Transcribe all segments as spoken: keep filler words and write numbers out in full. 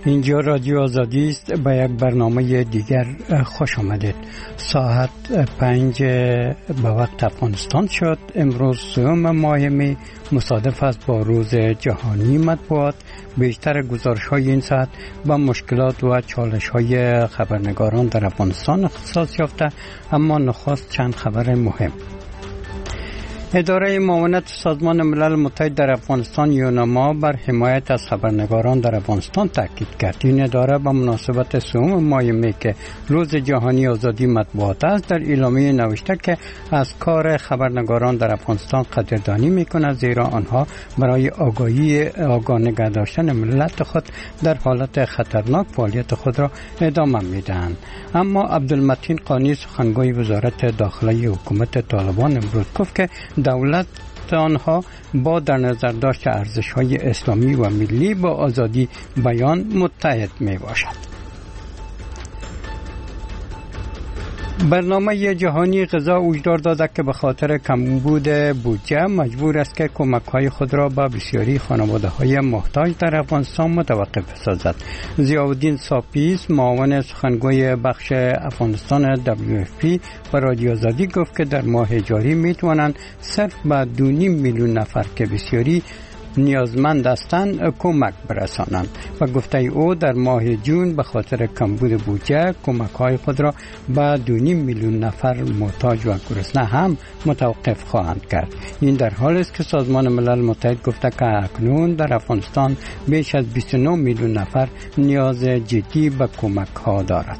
اینجا رادیو آزادی است. به یک برنامه دیگر خوش آمدید. ساعت پنج به وقت افغانستان شد. امروز سوم ماه می مصادف است با روز جهانی مطبوعات. بیشتر گزارش های این ساعت با مشکلات و چالش های خبرنگاران در افغانستان اختصاص یافته، اما نخست چند خبر مهم. اداره معاونت سازمان ملل متحد در افغانستان یونما بر حمایت از خبرنگاران در افغانستان تاکید کرد. این اداره به مناسبت سوم ماه می که روز جهانی آزادی مطبوعات است در اعلامیه نوشته که از کار خبرنگاران در افغانستان قدردانی می‌کند، زیرا آنها برای آگاهی آگاه نگه داشتن ملت خود در حالت خطرناک فعالیت خود را ادامه می‌دهند. اما عبدالمتین قانی سخنگوی وزارت داخلی حکومت طالبان امروز گفت که دولت آنها با در نظر داشت ارزش‌های اسلامی و ملی با آزادی بیان متحد می باشد. برنامه جهانی غذا هشدار داده که به خاطر کمبود بودجه مجبور است که کمک‌های خود را به بسیاری خانواده‌های محتاج در افغانستان متوقف سازد. ضیاءالدین ساپیس معاون سخنگوی بخش افغانستان دبلیو اف پی به رادیو آزادی گفت که در ماه جاری می‌توانند صرف به دو و نیم میلیون نفر که بسیاری نیازمند هستند کمک برسانند. و گفته او در ماه جون به خاطر کمبود بودجه کمک‌های خود را به دو و نیم میلیون نفر محتاج و گرسنه هم متوقف خواهند کرد. این در حالی است که سازمان ملل متحد گفته که اکنون در افغانستان بیش از بیست و نه میلیون نفر نیاز جدی به کمک‌ها دارد.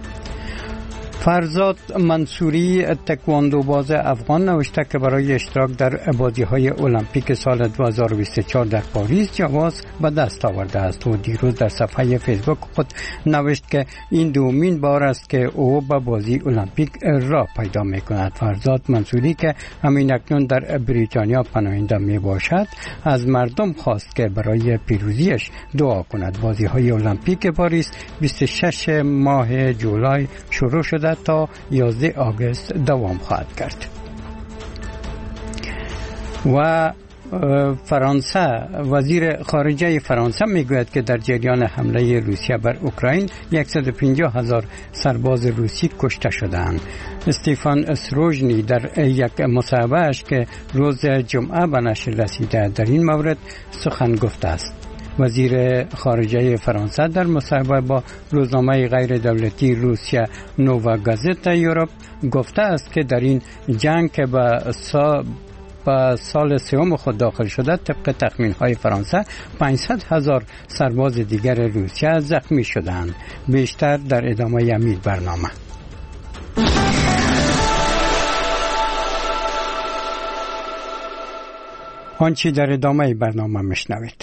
فرزاد منصوری تکواندو باز افغان نوشته که برای اشتراک در بازی‌های المپیک سال دو هزار و بیست و چهار در پاریس جواز به دست آورده است و دیروز در صفحه فیسبوک خود نوشت که این دومین بار است که او به بازی المپیک راه پیدا می‌کند. فرزاد منصوری که همین اکنون در بریتانیا پناهنده میباشد از مردم خواست که برای پیروزیش دعا کند. بازی‌های المپیک پاریس بیست و شش ماه جولای شروع شده تا یازده آگوست دوام خواهد کرد. و فرانسه وزیر خارجه فرانسه میگوید که در جریان حمله روسیه بر اوکراین صد و پنجاه هزار سرباز روسی کشته شدند. استیفان اسروژنی در یک مصاحبه‌اش که روز جمعه به نشر رسیده در این مورد سخن گفته است. وزیر خارجه فرانسه در مصاحبه با روزنامه غیر دولتی روسیه نووا گازتا یوروپ گفته است که در این جنگ که به سا با سال سوم خود داخل شده طبق تخمین‌های فرانسه پانصد هزار سرباز دیگر روسیه زخمی شدند. بیشتر در ادامه همین برنامه. آنچه در ادامه برنامه میشنوید.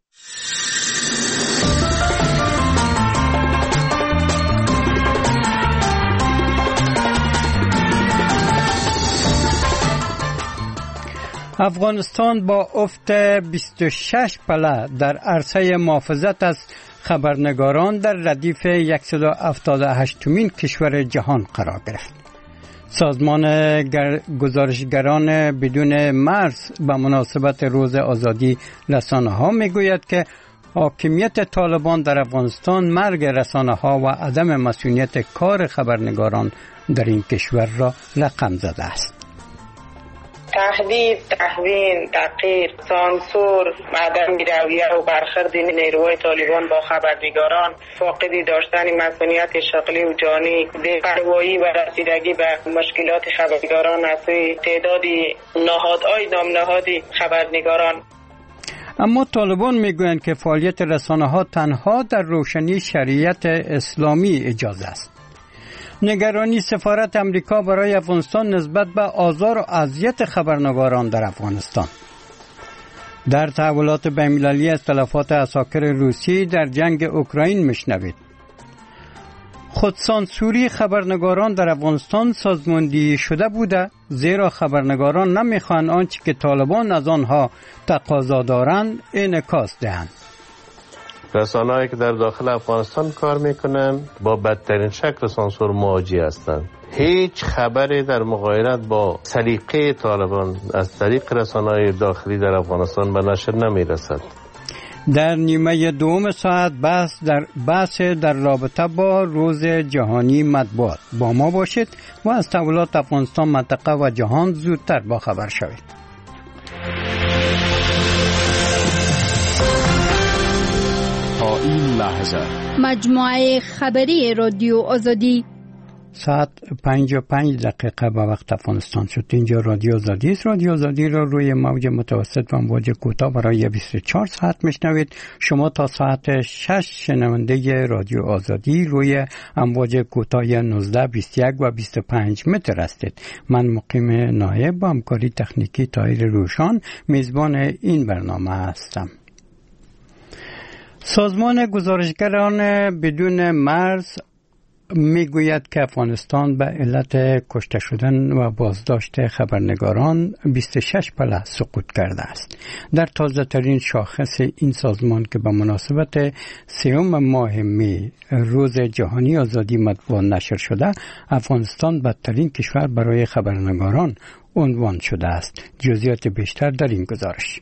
افغانستان با افت بیست و شش پله در عرصه محافظت از خبرنگاران در ردیف صد و هفتاد و هشتمین کشور جهان قرار گرفت. سازمان گزارشگران بدون مرز به مناسبت روز آزادی رسانه‌ها میگوید که حاکمیت طالبان در افغانستان مرگ رسانه‌ها و عدم مسئولیت کار خبرنگاران در این کشور را رقم زده است. تهدید، تحوین، تحقیر، سانسور، عدم رویه و برخورد نیروهای طالبان با خبرنگاران، فاقدی داشتن مسئولیت شغلی و جانی، بی‌پروایی و رسیدگی به مشکلات خبرنگاران از سوی تعدادی نهادهای نامنهادی خبرنگاران. اما طالبان میگویند که فعالیت رسانه‌ها تنها در روشنی شریعت اسلامی اجازه است. نگرانی سفارت امریکا برای افغانستان نسبت به آزار و اذیت خبرنگاران در افغانستان. در تحولات بین‌المللی از تلفات عساکر روسی در جنگ اوکراین میشنوید. خودسانسوری خبرنگاران در افغانستان سازماندهی شده بوده، زیرا خبرنگاران نمیخوان آنچه که طالبان از آنها تقاضا دارند انعکاس دهند. رسانه‌هایی که در داخل افغانستان کار میکنن با بدترین شکل سانسور مواجه هستند. هیچ خبری در مقایرت با سلیقه طالبان از طریق رسانه‌های داخلی در افغانستان به نشر نمیرسد. در نیمه دوم ساعت بحث در بحث در رابطه با روز جهانی مطبوعات با ما باشید و از تحولات افغانستان، منطقه و جهان زودتر با خبر شوید. تا این لحظه مجموعه خبری رادیو آزادی ساعت پنج و پنج دقیقه به وقت افغانستان شد. اینجا رادیو آزادی است. رادیو آزادی را روی موج متوسط و موج کوتاه برای بیست و چهار ساعت میشنوید. شما تا ساعت شش شنونده رادیو آزادی روی امواج کوتاه نوزده، بیست و یک و بیست و پنج متر هستید. من مقیم نایب با همکاری تکنیکی طاهر روشان میزبان این برنامه هستم. سازمان گزارشگران بدون مرز میگوید که افغانستان به علت کشته شدن و بازداشت خبرنگاران بیست و شش پله سقوط کرده است. در تازه ترین شاخص این سازمان که به مناسبت سوم ماه می روز جهانی آزادی مطبوعات نشر شده، افغانستان بدترین کشور برای خبرنگاران عنوان شده است. جزئیات بیشتر در این گزارش.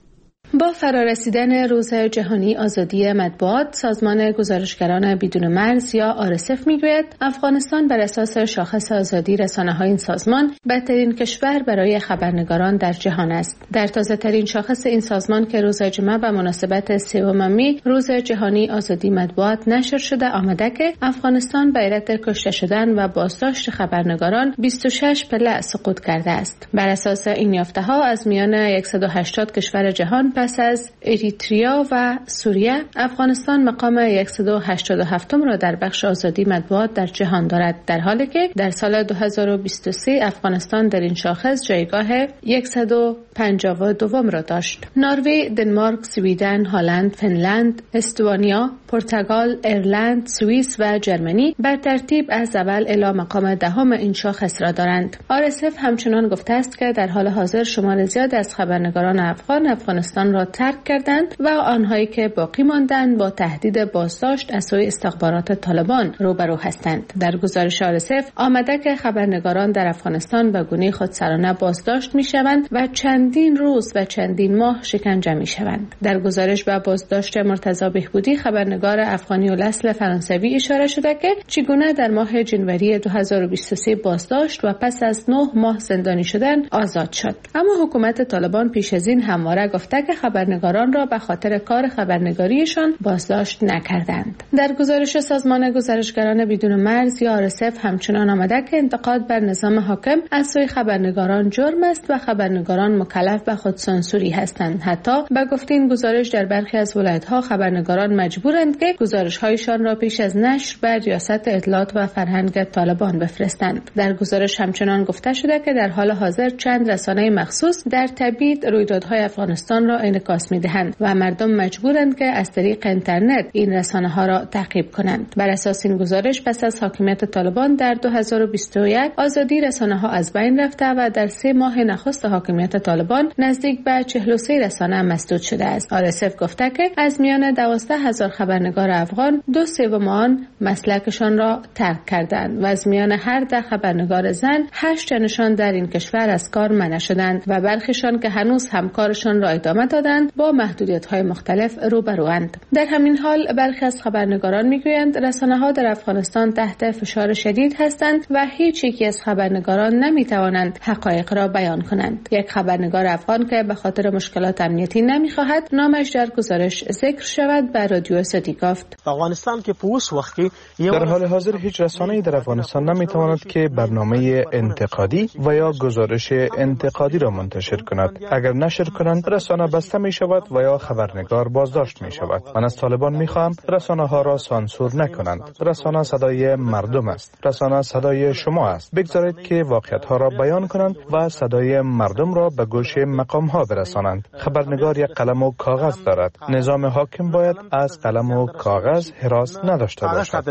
با فرارسیدن روز جهانی آزادی مطبوعات، سازمان گزارشگران بدون مرز یا آر اس اف میگوید افغانستان بر اساس شاخص آزادی رسانه‌های این سازمان بدترین کشور برای خبرنگاران در جهان است. در تازه ترین شاخص این سازمان که روز جمعه به مناسبت سوم می روز جهانی آزادی مطبوعات نشر شده آمده که افغانستان به علت کشته شدن و بازداشت خبرنگاران بیست و شش پله سقوط کرده است. بر اساس این یافته‌ها از میان صد و هشتاد کشور جهان پس از اریتریا و سوریه، افغانستان مقام صد و هشتاد و هفتم را در بخش آزادی مطبوعات در جهان دارد، در حالی که در سال دو هزار و بیست و سه افغانستان در این شاخص جایگاه صد و پنجاه و دو را داشت. نروژ، دنمارک، سوئیدن، هلند، فنلند، استونیا، پرتغال، ایرلند، سوئیس و جرمنی بر ترتیب از اول الی مقام دهم این شاخص را دارند. آر اس اف همچنان گفته است که در حال حاضر شمار زیاد از خبرنگاران افغان افغانستان را ترک کردند و آنهایی که باقی ماندند با تهدید بازداشت از سوی استخبارات طالبان روبرو هستند. در گزارش آر اس اف آمده که خبرنگاران در افغانستان به گونه خودسرانه بازداشت می‌شوند و چندین روز و چندین ماه شکنجه می‌شوند. در گزارش به بازداشت مرتضی بهبودی، خبرنگار افغانی الاصل فرانسوی، اشاره شده که چگونه در ماه جنوری دو هزار و بیست و سه بازداشت و پس از نه ماه زندانی شدن آزاد شد. اما حکومت طالبان پیش از این همواره گفته که خبرنگاران را به خاطر کار خبرنگاریشان بازداشت نکردند. در گزارش سازمان گزارشگران بدون مرز یا آر اس اف همچنان آمده که انتقاد بر نظام حاکم از سوی خبرنگاران جرم است و خبرنگاران مکلف به خودسانسوری هستند. حتی به گفته این گزارش در برخی از ولایت‌ها خبرنگاران مجبورند که گزارش‌هایشان را پیش از نشر به ریاست اطلاعات و فرهنگ طالبان بفرستند. در گزارش همچنان گفته شده که در حال حاضر چند رسانه مخصوص در تبیید رویدادهای افغانستان را انعکاس می‌دهند و مردم مجبورند که از طریق اینترنت این رسانه‌ها را تعقیب کنند. بر اساس این گزارش پس از حاکمیت طالبان در دو هزار و بیست و یک آزادی رسانه‌ها از بین رفته و در سه ماه نخست حاکمیت طالبان نزدیک به چهل و سه رسانه مسدود شده است. آر اس اف گفته که از میان دوازده هزار خبرنگار افغان دو سوم آن مسلکشان را ترک کردند و از میان هر ده خبرنگار زن هشت تنشان در این کشور از کار منع شدند و برخیشان که هنوز همکارشان را ادامه دادند با محدودیت‌های مختلف روبروند. در همین حال برخی از خبرنگاران میگویند رسانه‌ها در افغانستان تحت فشار شدید هستند و هیچ یکی از خبرنگاران نمیتوانند حقایق را بیان کنند. یک خبرنگار افغان که به خاطر مشکلات امنیتی نمیخواهد نامش در گزارش ذکر شود به رادیو آزادی گفت: افغانستان که پوس وقتی در حال حاضر هیچ رسانه‌ای در افغانستان نمیتواند که برنامه انتقادی و یا گزارش انتقادی را منتشر کند. اگر نشر کنند رسانه بسته می شود و یا خبرنگار بازداشت می شود. من از طالبان می خواهم رسانه ها را سانسور نکنند. رسانه صدای مردم است. رسانه صدای شما است. بگذارید که واقعیت ها را بیان کنند و صدای مردم را به گوش مقام ها برسانند. خبرنگار یک قلم و کاغذ دارد. نظام حاکم باید از قلم و کاغذ هراس نداشته باشد.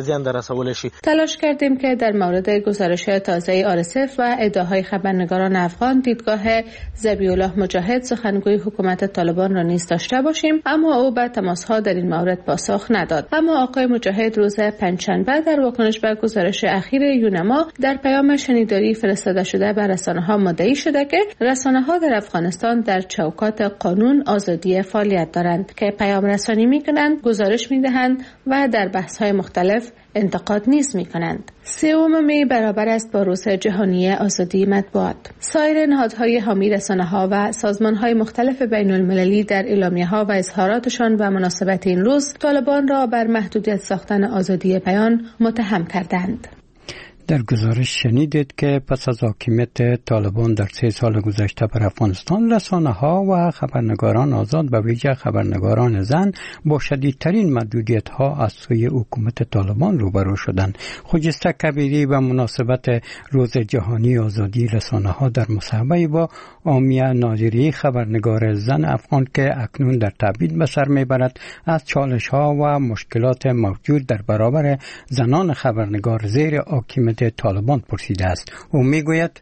تلاش کردیم که در مورد گزارش تازه آر اس اف و ادعاهای خبرنگاران افغان دیدگاه ذبیح الله مجاهد، سخنگوی حکومت طالبان طالبان را نیز داشته باشیم، اما او به تماس‌ها در این مورد پاسخ نداد. اما آقای مجاهد روز پنجشنبه در واکنش به گزارش اخیر یونما در پیام شنیداری فرستاده شده به رسانه‌ها مدعی شده که رسانه‌ها در افغانستان در چوکات قانون آزادی فعالیت دارند که پیام رسانی می‌کنند، گزارش می‌دهند و در بحث‌های مختلف انتقاد نیز می‌کنند. سوم می برابر است با روز جهانی آزادی مطبوعات. سایر نهادهای حامی رسانه‌ها و سازمان‌های مختلف بین‌المللی در اعلامیه‌ها و اظهاراتشان به مناسبت این روز طالبان را بر محدودیت ساختن آزادی بیان متهم کردند. در گزارش شنیدید که پس از حاکمیت طالبان در سه سال گذشته بر افغانستان، رسانه‌ها و خبرنگاران آزاد به ویژه خبرنگاران زن با شدیدترین محدودیت‌ها از سوی حکومت طالبان روبرو شدند. خجسته کبیری به مناسبت روز جهانی آزادی رسانه‌ها در مصاحبه با آمیه ناظری خبرنگار زن افغان که اکنون در تبعید به سر میبرد، از چالش‌ها و مشکلات موجود در برابر زنان خبرنگار زیر حاکمیت طالبان پرسیده است. او میگوید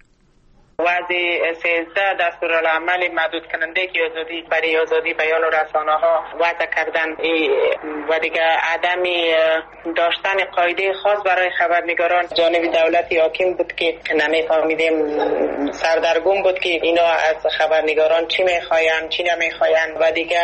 وضع سیزده دستورالعمل محدود کننده که آزادی برای آزادی بیان و رسانه ها وضع کردن و دیگه عدم داشتن قاعده خاص برای خبرنگاران جانب دولتی حاکم بود که نمیفهمیدیم، سردرگم بود که اینا از خبرنگاران چی میخواین چی نمیخواین و دیگه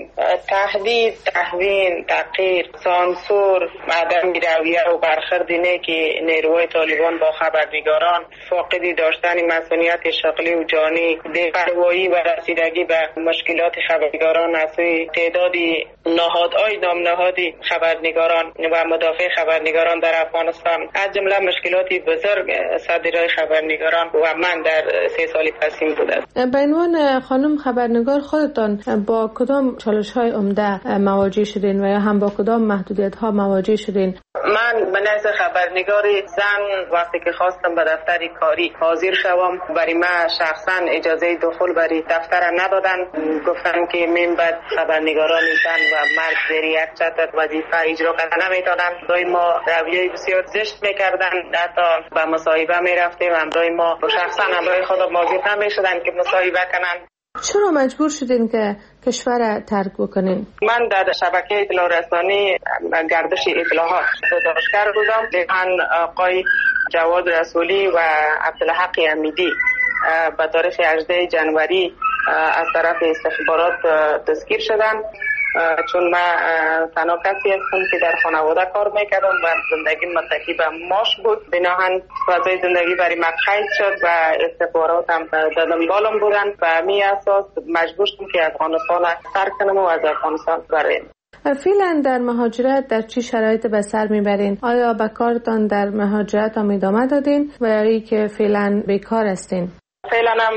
تهدید، تهوین، تحقیر، سانسور، عدم رویه و برخورد اینه که نیروهای طالبان با خبرنگاران فاقدی داشتن مسئولیت شغلی و جانی، بی‌پروایی و رسیدگی به مشکلات خبرنگاران از سوی تعدادی نهادهای نام نهادی خبرنگاران و مدافع خبرنگاران در افغانستان، از جمله مشکلاتی بزرگ صدرهای خبرنگاران و من در سه سال پسین بود است. به عنوان خانم خبرنگار خودتان با کدام چالش‌های عمده مواجه شدین و یا هم با کدام محدودیت‌ها مواجه شدین؟ من به نظر خبرنگار زن وقتی که خواستم به دفتر کاری حاضر شوم، برای من شخصا اجازه دخول برای دفتر ندادن. گفتن که من بعد خبرنگاران زن و مرد زیر یک چتر وظیفه اجرا کردن نمیتونن. برای ما رویه بسیار زشت میکردن، حتی به مصاحبه میرفتیم همراه ما شخصا همراه خود موظف نمیشدن که مصاحبه کنن. چرا مجبور شدین که کشور ترک بکنین؟ من در شبکه اطلاع رسانی گردش اطلاعات گزارشگر بودم. من آقای جواد رسولی و عبدالحق امیدی به تاریخ هجدهم ژانویه از طرف استخبارات دستگیر شدن، چون من تنها کسی هستم که در خانواده کار میکردم و زندگی متکی به ماش بود. بناهن فضای زندگی برای من قید شد و استخبارات هم در دنبالم بودن و می اساس مجبور شدم که افغانستان ترک کنم و از افغانستان برم. فعلا در مهاجرت در چی شرایط به سر میبرین؟ آیا به کارتان در مهاجرت هم ادامه دادین و یا که فعلا بیکار هستین؟ فعلا هم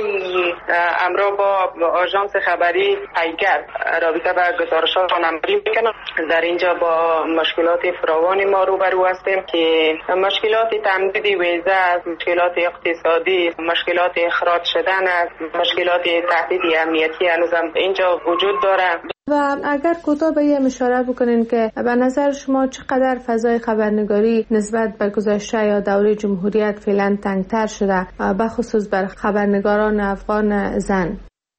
امرو با آژانس خبری پیگر رابطه به گزارشات نمایی میکنم. در اینجا با مشکلات فراوانی ما روبرو هستیم که مشکلات تمدید ویزه است، مشکلات اقتصادی، مشکلات اخراج شدن است، مشکلات تهدید امنیتی هنوزم اینجا وجود داره. و اگر کوتاه به یه اشاره بکنین که به نظر شما چقدر فضای خبرنگاری نسبت به گذشته یا دوره جمهوریت فعلا تنگتر شده، به خصوص بر خبرنگاران افغان زن؟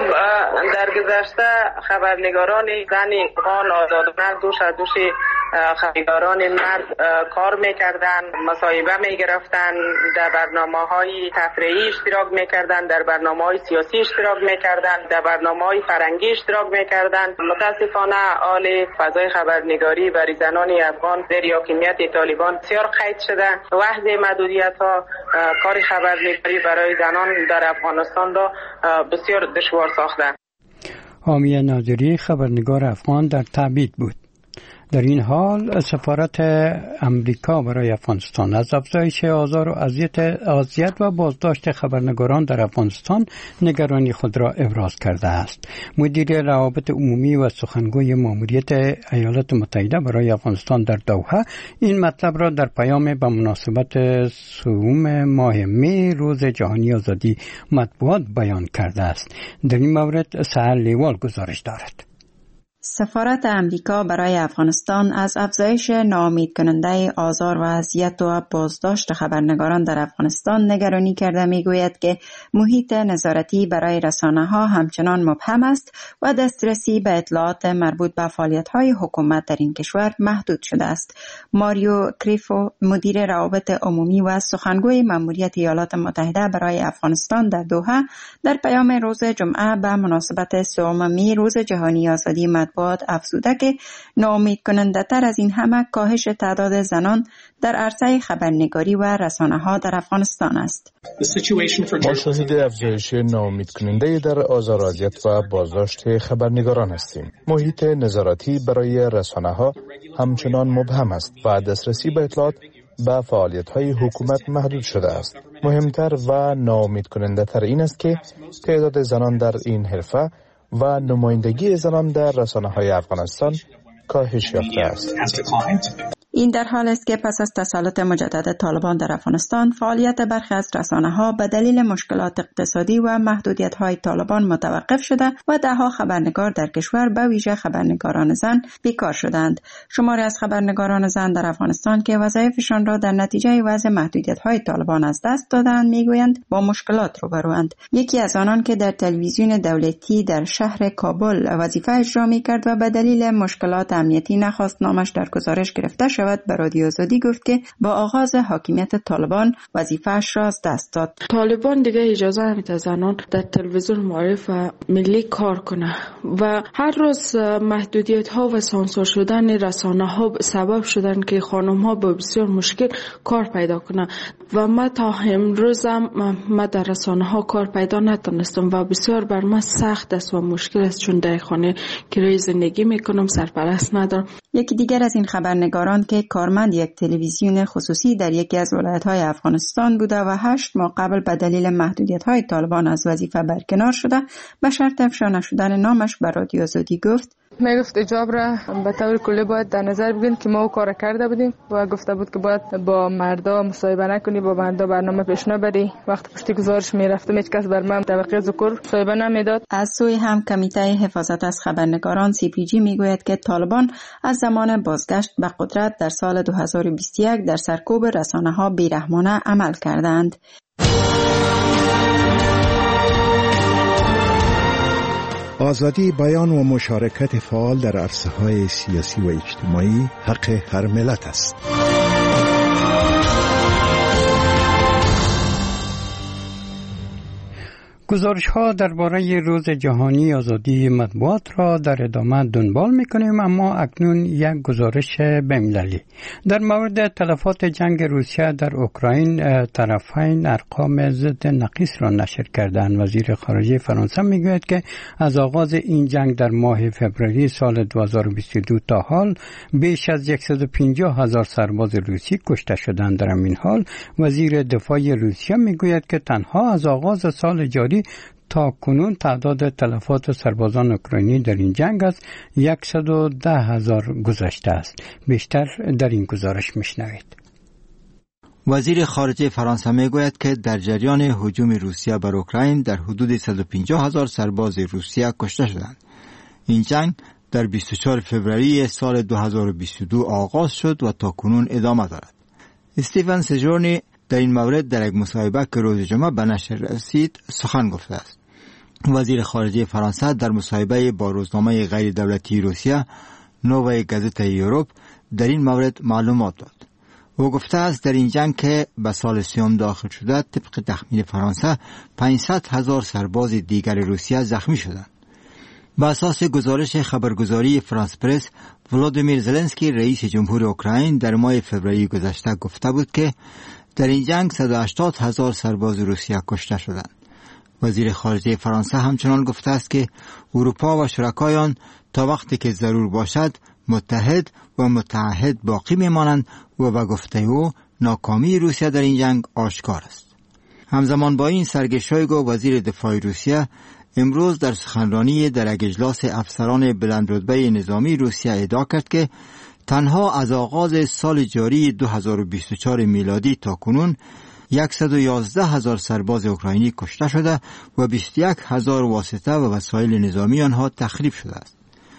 در گذشته خبرنگاران زن افغان آزادانه دوش از دوش خبرنگاران مرد کار میکردن، مصاحبه میگرفتن، در برنامه‌های تفریحی اشتراک میکردن، در برنامه‌های سیاسی اشتراک میکردن، در برنامه‌های فرهنگی اشتراک میکردن. متاسفانه حال فضای خبرنگاری برای زنان افغان زیر حاکمیت طالبان بسیار قید شده. وحده محدودیت‌ها کار خبرنگاری برای زنان در افغانستان را بسیار دشوار ساخته. آمیه ناظری خبرنگار افغان در تبعید بود. در این حال سفارت امریکا برای افغانستان از افزایش آزار و اذیت و بازداشت خبرنگاران در افغانستان نگرانی خود را ابراز کرده است. مدیر روابط عمومی و سخنگوی ماموریت ایالات متحده برای افغانستان در دوحه این مطلب را در پیام به مناسبت سوم ماه می روز جهانی آزادی مطبوعات بیان کرده است. در این مورد سهر لیوال گزارش دارد. سفارت امریکا برای افغانستان از افزایش ناامید کننده آزار و اذیت و بازداشت خبرنگاران در افغانستان نگرانی کرده میگوید که محیط نظارتی برای رسانه‌ها همچنان مبهم است و دسترسی به اطلاعات مربوط به فعالیت‌های حکومت در این کشور محدود شده است. ماریو کریفو، مدیر روابط عمومی و سخنگوی مأموریت ایالات متحده برای افغانستان در دوحه، در پیام روز جمعه به مناسبت سومین روز جهانی آزادی مطبوعات افزوده که ناامید کننده تر از این همه کاهش تعداد زنان در عرصه خبرنگاری و رسانه‌ها در افغانستان است. ما شاهد افزایش ناامید کننده در آزار و اذیت و بازداشت خبرنگاران هستیم. محیط نظارتی برای رسانه‌ها همچنان مبهم است و دسترسی به اطلاعات به فعالیت‌های حکومت محدود شده است. مهمتر و ناامید کننده تر این است که تعداد زنان در این حرفه و نمایندگی زنان در رسانه‌های افغانستان کاهش یافته است. این در حال است که پس از تسلط مجدد طالبان در افغانستان، فعالیت برخی از رسانه‌ها به دلیل مشکلات اقتصادی و محدودیت‌های طالبان متوقف شده و ده‌ها خبرنگار در کشور به ویژه خبرنگاران زن بیکار شدند. شماری از خبرنگاران زن در افغانستان که وظایفشان را در نتیجه وضع محدودیت‌های طالبان از دست دادند میگویند با مشکلات روبروند. یکی از آنان که در تلویزیون دولتی در شهر کابل وظیفه اجرا می‌کرد و به دلیل مشکلات امنیتی نخواست نامش در گزارش گرفته شود، به رادیو آزادی گفت که با آغاز حاکمیت طالبان وظیفه‌اش را از دست داد. طالبان دیگه اجازه نمیده زنان در تلویزیون معارف ملی کار کنه و هر روز محدودیت ها و سانسور شدن رسانه ها سبب شدن که خانم ها با بسیار مشکل کار پیدا کنه و ما تا امروز هم ما در رسانه ها کار پیدا نتونستم و بسیار بر من سخت است و مشکل است، چون در خانه کرایه زندگی میکنم، سرپرست ندارم. یکی دیگر از این خبرنگاران که کارمند یک تلویزیون خصوصی در یکی از ولایت‌های افغانستان بوده و هشت ماه قبل به دلیل محدودیت‌های طالبان از وظیفه برکنار شده، به شرط افشا نشدن نامش به رادیو آزادی گفت: می گفت اجاب را به طور کلی باید در نظر بگیرین که ما کار کرده بودیم و گفته بود که باید با مردا مصاحبه نکنی، با مردا برنامه پیش نبری. وقتی پشتی گزارش می رفتم هیچ کس بر من طبقه ذکر مصاحبه نمیداد. از سوی هم کمیته حفاظت از خبرنگاران سی پی جی میگوید که طالبان از زمان بازگشت به قدرت در سال دو هزار و بیست و یک در سرکوب رسانه‌ها بیرحمانه عمل کردند. آزادی بیان و مشارکت فعال در عرصه‌های سیاسی و اجتماعی حق هر ملت است. گزارش ها درباره روز جهانی آزادی مطبوعات را در ادامه دنبال میکنیم، اما اکنون یک گزارش بین‌المللی در مورد تلفات جنگ روسیه در اوکراین. طرفین ارقام ضد نقیص را نشر کردند. وزیر خارجه فرانسه میگوید که از آغاز این جنگ در ماه فوریه سال دو هزار و بیست و دو تا حال بیش از صد و پنجاه هزار سرباز روسی کشته شدند. در این حال وزیر دفاع روسیه میگوید که تنها از آغاز سال جاری تا کنون تعداد تلفات سربازان اوکراینی در این جنگ از صد و ده هزار گذشته است. بیشتر در این گزارش میشنوید. وزیر خارجه فرانسه میگوید که در جریان هجوم روسیه بر اوکراین در حدود صد و پنجاه هزار سرباز روسیه کشته شدند. این جنگ در بیست و چهارم فوریه سال دو هزار و بیست و دو آغاز شد و تا کنون ادامه دارد. استیفن سجورنی در این مورد در یک مصاحبه که روز جمعه به نشر رسید سخن گفته است. وزیر خارجه فرانسه در مصاحبه با روزنامه غیر دولتی روسیه نووای گازت یوروپ در این مورد معلومات داد. او گفته است در این جنگ که به سال سیوم داخل شده طبق تخمین فرانسه پانصد هزار سرباز دیگر روسیه زخمی شدند. به اساس گزارش خبرگزاری فرانس پرس، ولادیمیر زلنسکی رئیس جمهور اوکراین در ماه فوریه گذشته گفته بود که در این جنگ صد و هشتاد هزار سرباز روسیه کشته شدند. وزیر خارجه فرانسه همچنان گفته است که اروپا و شرکای آن تا وقتی که ضرور باشد متحد و متعهد باقی میمانند و به گفته او ناکامی روسیه در این جنگ آشکار است. همزمان با این سرگئی شویگو وزیر دفاع روسیه امروز در سخنرانی در یک اجلاس افسران بلندرتبه نظامی روسیه ادعا کرد که تنها از آغاز سال جاری دو هزار و بیست و چهار میلادی تا کنون صد و یازده هزار سرباز اوکراینی کشته شده و بیست و یک هزار واسطه و وسایل نظامی آنها تخریب شده است.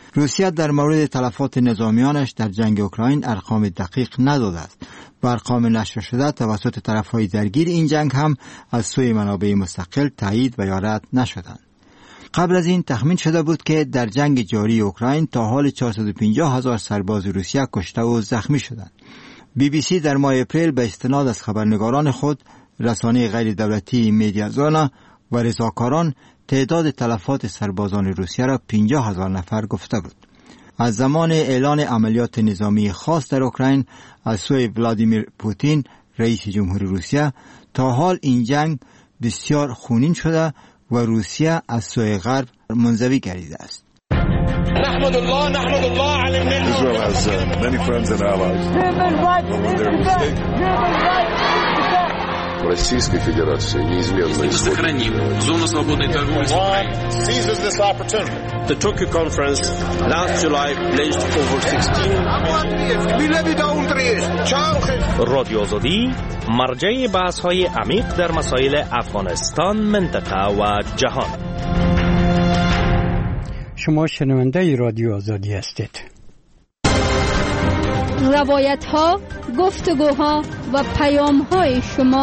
روسیه در مورد تلفات نظامیانش در جنگ اوکراین ارقام دقیق نداده است و ارقام نشر شده توسط طرفهای درگیر این جنگ هم از سوی منابع مستقل تایید و یا رد نشدند. قبل از این تخمین شده بود که در جنگ جاری اوکراین تا حال چهارصد و پنجاه هزار سرباز روسیه کشته و زخمی شدند. بی بی سی در ماه اپریل به استناد از خبرنگاران خود، رسانه غیر دولتی میدیازانا و رضاکاران تعداد تلفات سربازان روسیه را پنجاه هزار نفر گفته بود. از زمان اعلان عملیات نظامی خاص در اوکراین از سوی ولادیمیر پوتین رئیس جمهوری روسیه تا حال این جنگ بسیار خونین شده و روسیه از سوی غرب منزوی گردیده است. نحمد الله نحمد الله علی النعمة. Israel has uh, many friends and allies. Российской Федерации неизменно сохраним зону свободной торговли с Украиной. Seizes this opportunity. The Tokyo conference last July pledged over sixteen رادیو آزادی مرجع بحث‌های عمیق در مسائل افغانستان، منطقه و جهان. شما شنونده رادیو آزادی هستید. روایت ها، گفتگوها و پیام های شما.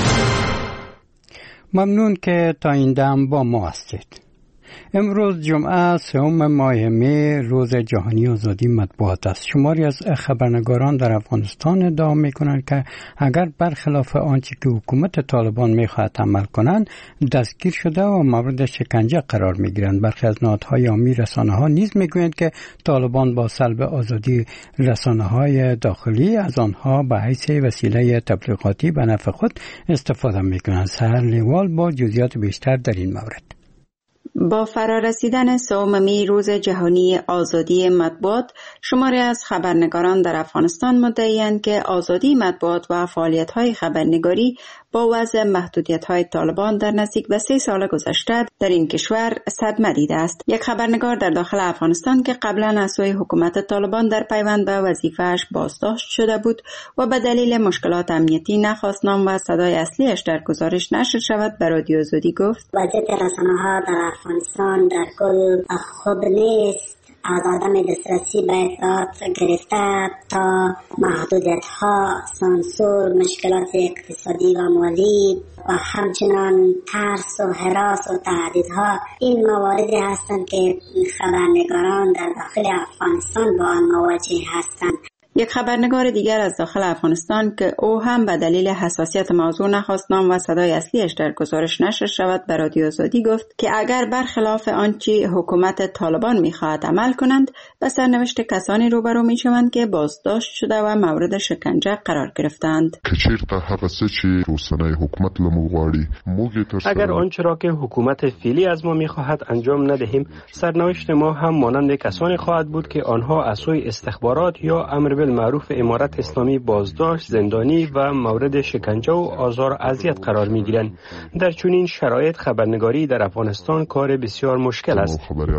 ممنون که تا این دم با ما هستید. امروز جمعه سوم ماه می روز جهانی آزادی مطبوعات است. شماری از خبرنگاران در افغانستان ادعا میکنند که اگر برخلاف آنچه که حکومت طالبان میخواهد عمل کنند دستگیر شده و مورد شکنجه قرار میگیرند. برخی از نهادهای عامی رسانه ها نیز میگویند که طالبان با سلب آزادی رسانه های داخلی از آنها به حیث وسیله تبلیغاتی به نفع خود استفاده میکنند. سحر لیوال با جزئیات بیشتر در این مورد. با فرارسیدن سوم می روز جهانی آزادی مطبوعات، شماری از خبرنگاران در افغانستان مدعی‌اند که آزادی مطبوعات و فعالیت‌های خبرنگاری با وضع محدودیت‌های طالبان در نزدیک به سه سال گذشته در این کشور صدمه دیده است. یک خبرنگار در داخل افغانستان که قبلا از سوی حکومت طالبان در پیوند به وظیفه‌اش بازداشت شده بود و به دلیل مشکلات امنیتی نخواست نام و صدای اصلیش در گزارش نشر شود، به رادیو آزادی گفت: وضعیت رسانه‌ها در افغانستان در کل خوب نیست. از عدم دسترسی به اطلاعات گرفته تا محدودیت‌ها، سانسور، مشکلات اقتصادی و مالی و همچنان ترس و هراس و تهدیدها، این مواردی هستند که خبرنگاران در داخل افغانستان با آن مواجه هستند. یک خبرنگار دیگر از داخل افغانستان که او هم به دلیل حساسیت موضوع نخواست نام و صدای اصلیش در گزارش نشر شود، به رادیو آزادی گفت که اگر برخلاف آنچه حکومت طالبان می‌خواهد عمل کنند، به سرنوشت کسانی روبرو می‌شوند که بازداشت شده و مورد شکنجه قرار گرفتند. اگر آنچه را که حکومت فعلی از ما می‌خواهد انجام ندهیم، سرنوشت ما هم مانند کسانی خواهد بود که آنها از سوی استخبارات یا امر بالمعروف امارت اسلامی بازداشت، زندانی و مورد شکنجه و آزار و اذیت قرار می‌گیرند. در چنین شرایط خبرنگاری در افغانستان کار بسیار مشکل است.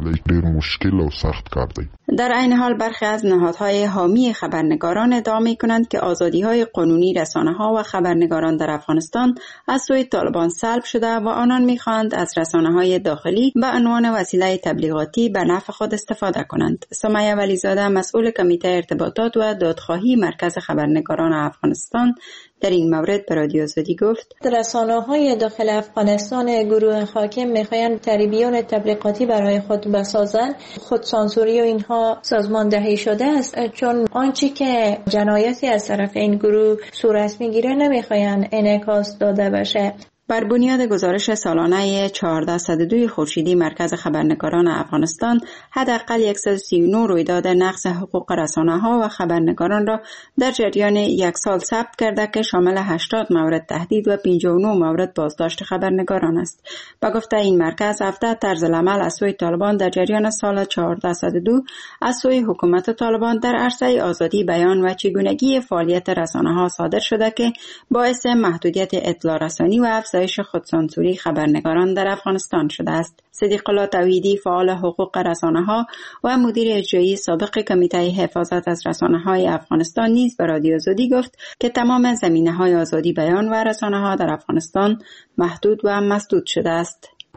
در عین حال برخی از نهادهای حامی خبرنگاران ادعا می‌کنند که آزادی‌های قانونی رسانه‌ها و خبرنگاران در افغانستان از سوی طالبان سلب شده و آنان می‌خواهند از رسانه‌های داخلی به عنوان وسیله تبلیغاتی به نفع خود استفاده کنند. سمیه ولیزاده، مسئول کمیته ارتباطات و دادخواهی مرکز خبرنگاران افغانستان، در این مورد به رادیو آزادی گفت: رسانه‌های داخل افغانستان گروه حاکم می‌خواهند تریبیون تبلیغاتی برای خود بسازند. خود سانسوری و اینها سازماندهی شده است، چون آنچه که جنایتی از طرف این گروه صورت می‌گیره نمی‌خواهند انعکاس داده بشه. بر بنیاد گزارش سالانه چهارصد و دو خورشیدی مرکز خبرنگاران افغانستان، حداقل صد و سی و نه رویداد نقض حقوق رسانه‌ها و خبرنگاران را در جریان یک سال ثبت کرده که شامل هشتاد مورد تهدید و پنجاه و نه مورد بازداشت خبرنگاران است. با گفته این مرکز، هفده طرز العمل از سوی طالبان در جریان سال چهارصد و دو از سوی حکومت طالبان در عرصه آزادی بیان و چگونگی فعالیت رسانه‌ها صادر شده که باعث محدودیت اطلاع رسانی و افزایش خودسانسوری خبرنگاران در افغانستان شده است. صدیق الله توحیدی، فعال حقوق رسانه‌ها و مدیر اجرایی سابق کمیته حفاظت از رسانه‌های افغانستان نیز به رادیو آزادی گفت که تمام زمینه‌های آزادی بیان و رسانه‌ها در افغانستان محدود و مسدود شده است.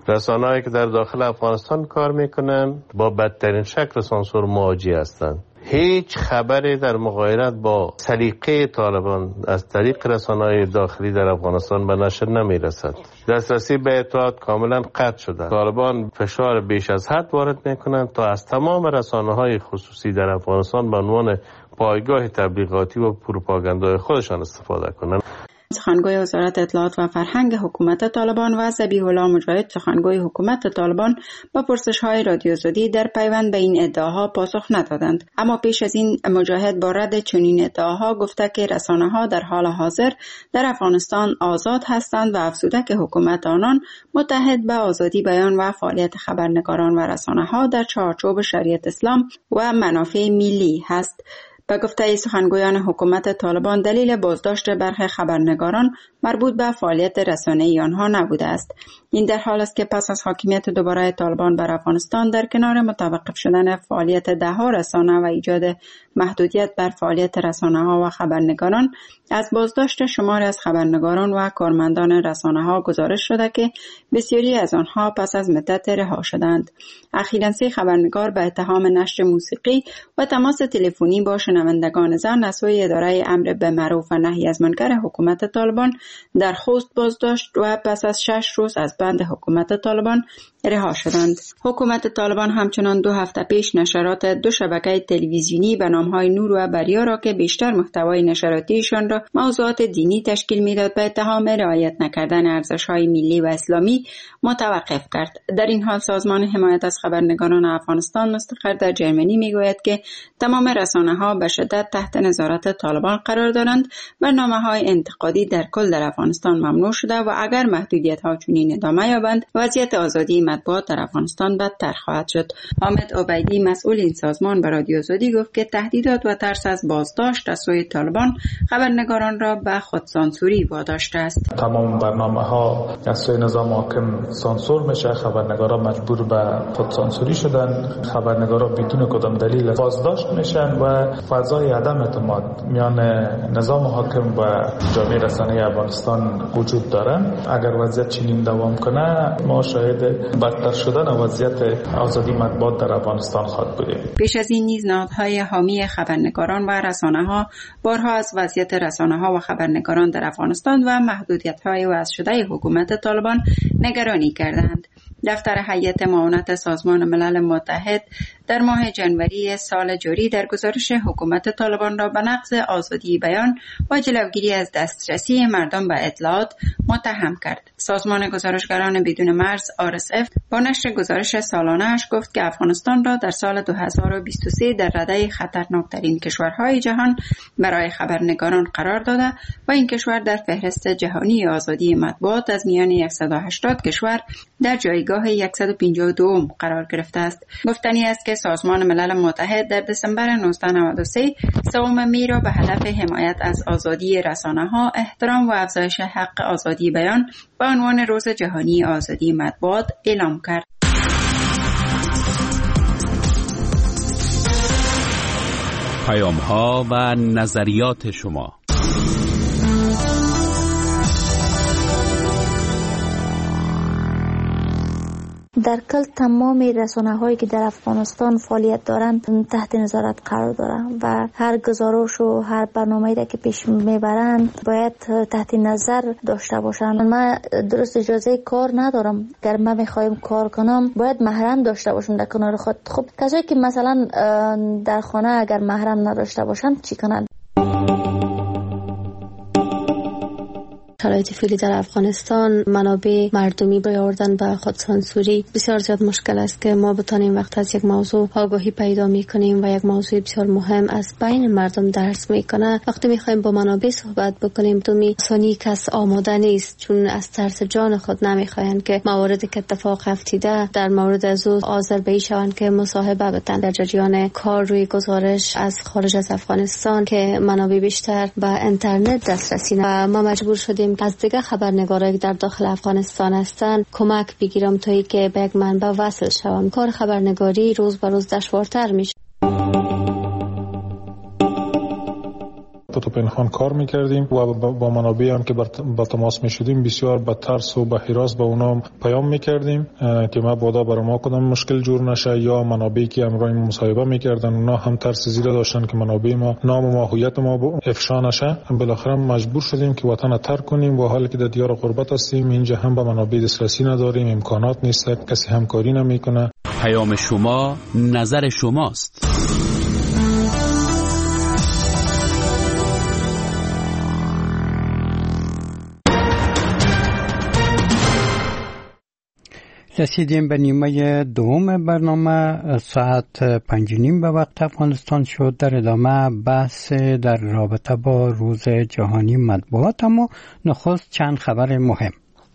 رسانه‌هایی که در داخل افغانستان کار میکنن با بدترین شکل سانسور مواجه هستند. هیچ خبری در مغایرت با سلیقه طالبان از طریق رسانه‌های داخلی در افغانستان به نشر نمیرسد. دسترسی به اطلاعات کاملا قطع شده. طالبان فشار بیش از حد وارد میکنند تا از تمام رسانه‌های خصوصی در افغانستان به عنوان پایگاه تبلیغاتی و پروپاگاندای خودشان استفاده کنند. سخنگوی وزارت اطلاعات و فرهنگ حکومت طالبان و ذبیح الله مجاهد سخنگوی حکومت طالبان با پرسش‌های رادیو زدی در پیوند به این ادعاها پاسخ ندادند. اما پیش از این مجاهد با رد چنین ادعاها گفته که رسانه‌ها در حال حاضر در افغانستان آزاد هستند و افزوده که حکومت آنان متحد به آزادی بیان و فعالیت خبرنگاران و رسانه‌ها در چارچوب شریعت اسلام و منافع ملی است. به گفته سخنگویان حکومت طالبان دلیل بازداشت برخی خبرنگاران مربوط به فعالیت رسانه‌ای آنها نبوده است. این در حال است که پس از حاکمیت دوباره طالبان بر افغانستان در کنار متوقف شدن فعالیت ده‌ها رسانه و ایجاد محدودیت بر فعالیت رسانه‌ها و خبرنگاران، از بازداشت شماری از خبرنگاران و کارمندان رسانه‌ها گزارش شده که بسیاری از آنها پس از مدت رها شدند. اخیراً سه خبرنگار به اتهام نشر موسیقی و تماس تلفنی با شنوندگان زن از سوی اداره امر به معروف و نهی از منکر حکومت طالبان در خوست بازداشت و پس از شش روز از بند حکومت طالبان رها شدند. حکومت طالبان همچنان دو هفته پیش نشرات دو شبکه تلویزیونی به نامهای نور و بریا را که بیشتر محتوای نشراتیشان را موضوعات دینی تشکیل میداد به اتهام رعایت نکردن ارزش‌های ملی و اسلامی متوقف کرد. در این حال سازمان حمایت از خبرنگاران افغانستان مستقر در جرمنی میگوید که تمام رسانه‌ها به شدت تحت نظارت طالبان قرار دارند و نامه‌های انتقادی در کل در افغانستان ممنوع شده و اگر محدودیت‌ها چنین ادامه یابند وضعیت آزادی مطبوعات در افغانستان بدتر خواهد شد. حامد عبیدی مسئول این سازمان به رادیو زدی گفت که تهدیدات و ترس از بازداشت از سوی طالبان خبرنگاران را به خودسانسوری واداشته است. تمام برنامه‌ها از سوی نظام حاکم سانسور میشه، خبرنگاران مجبور به خودسانسوری شدن، خبرنگاران بدون کدام دلیل بازداشت میشن و فضای عدم اعتماد میان نظام حاکم و جامعه رسانه‌ای افغانستان وجود دارن. اگر وضعیت چنین دوام کنه ما شاهد بدتر شدن وضعیت آزادی مطبوعات در افغانستان خواهد بودیم. پیش از این نیز نهادهای حامی خبرنگاران و رسانه‌ها بارها از وضعیت رسانه‌ها و خبرنگاران در افغانستان و محدودیت‌های وضع شده حکومت طالبان نگرانی کردند. دفتر هیئت معاونت سازمان ملل متحد در ماه جنوری سال جاری در گزارش حکومت طالبان را به نقض آزادی بیان و جلوگیری از دسترسی مردم به اطلاعات متهم کرد. سازمان گزارشگران بدون مرز آر اس اف با نشر گزارش سالانه‌اش گفت که افغانستان را در سال دو هزار و بیست و سه در رده خطرناکترین کشورهای جهان برای خبرنگاران قرار داده و این کشور در فهرست جهانی آزادی مطبوعات از میان صد و هشتاد کشور در جایگاه صد و پنجاه و دو قرار گرفته است. گفتنی است که سازمان ملل متحد در دسامبر نوزده نود و سه سوم می را به هدف حمایت از آزادی رسانه‌ها، احترام و افزایش حق آزادی بیان به عنوان روز جهانی آزادی مطبوعات اعلام کرد. پیام‌ها و نظریات شما. در کل تمام رسانه هایی که در افغانستان فعالیت دارند تحت نظارت قرار دارند و هر گزارش و هر برنامه‌ای که پیش میبرند باید تحت نظر داشته باشند. من درست اجازه کار ندارم، اگر من میخوایم کار کنم باید محرم داشته باشم در کنار خود. خب کسایی که مثلا در خانه اگر محرم نداشته باشند چی کنند؟ شرایط فعلی در افغانستان منابع مردمی بیاوردن به خودسانسوری بسیار زیاد مشکل است که ما بتانیم وقت از یک موضوع آگاهی پیدا میکنیم و یک موضوع بسیار مهم از بین مردم درس میکنه، وقتی میخوایم با منابع صحبت بکنیم دومی ثانی کس آماده نیست، چون از ترس جان خود نمیخواین که مواردی که اتفاق افتیده در مورد از او حاضر به شوند که مصاحبه بتن. در جریان کار روی گزارش از خارج از افغانستان که منابع بیشتر به اینترنت دسترسی و ما مجبور شدیم از دیگه خبرنگارایی که در داخل افغانستان هستن کمک بگیرم تا اینکه به یک منبع وصل شوم. کار خبرنگاری روز به روز دشوارتر میشه. و پنهان کار میکردیم و با منابع هم که با تماس میشدیم بسیار با ترس و با هراس به اونا پیام میکردیم که مبادا برای ما کدام مشکل جور نشه، یا منابعی که همراه مصاحبه میکردن اونا هم ترس زیره داشتن که منابع ما، نام و ماهیت ما افشا نشه. بالاخره مجبور شدیم که وطن ترک کنیم و حالی که در دیار غربت هستیم، اینجا هم به منابع دسترسی نداریم، امکانات نیست، کسی همکاری نمیکنه. پیام شما نظر شماست. رسیدیم به نیمه دوم برنامه. ساعت پنج نیم به وقت افغانستان شد. در ادامه بحث در رابطه با روز جهانی مطبوعات، اما نخست چند خبر مهم.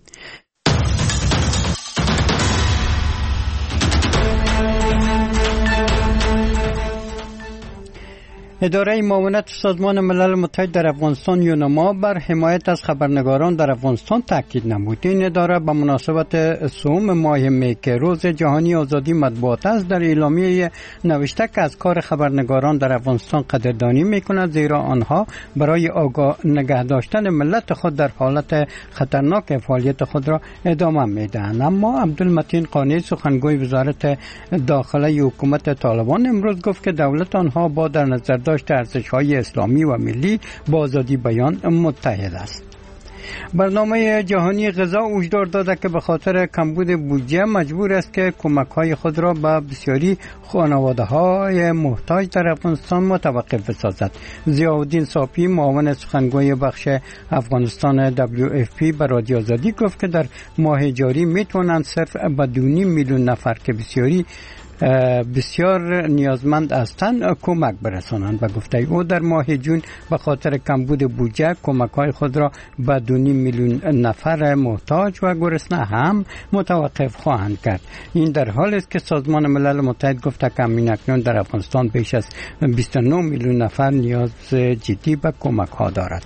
اداره معاونت سازمان ملل متحد در افغانستان یونما بر حمایت از خبرنگاران در افغانستان تاکید نمود. این اداره به مناسبت سوم ماه می که روز جهانی آزادی مطبوعات است در اعلامیه نوشته که از کار خبرنگاران در افغانستان قدردانی می‌کند، زیرا آنها برای آگاه نگه داشتن ملت خود در حالت خطرناک فعالیت خود را ادامه می‌دهند. اما عبدالمتین قانی سخنگوی وزارت داخله حکومت طالبان امروز گفت که دولت آنها با در نظر داشت ارزش‌های اسلامی و ملی با آزادی بیان متحد است. برنامه جهانی غذا هشدار داده که به خاطر کمبود بودجه مجبور است که کمک‌های خود را به بسیاری خانواده‌های محتاج در افغانستان متوقف بسازد. ضیاءالدین صافی معاون سخنگوی بخش افغانستان دبلیو اف پی به رادیو آزادی گفت که در ماه جاری میتوانند صرف به دو نیم میلیون نفر که بسیاری بسیار نیازمند هستند کمک برسانند. و گفته او در ماه جون به خاطر کمبود بودجه کمک‌های خود را به دو نیم میلیون نفر محتاج و گرسنه هم متوقف خواهند کرد. این در حالی است که سازمان ملل متحد گفته که اکنون در افغانستان بیش از بیست و نه میلیون نفر نیاز جدی به کمک‌ها دارد.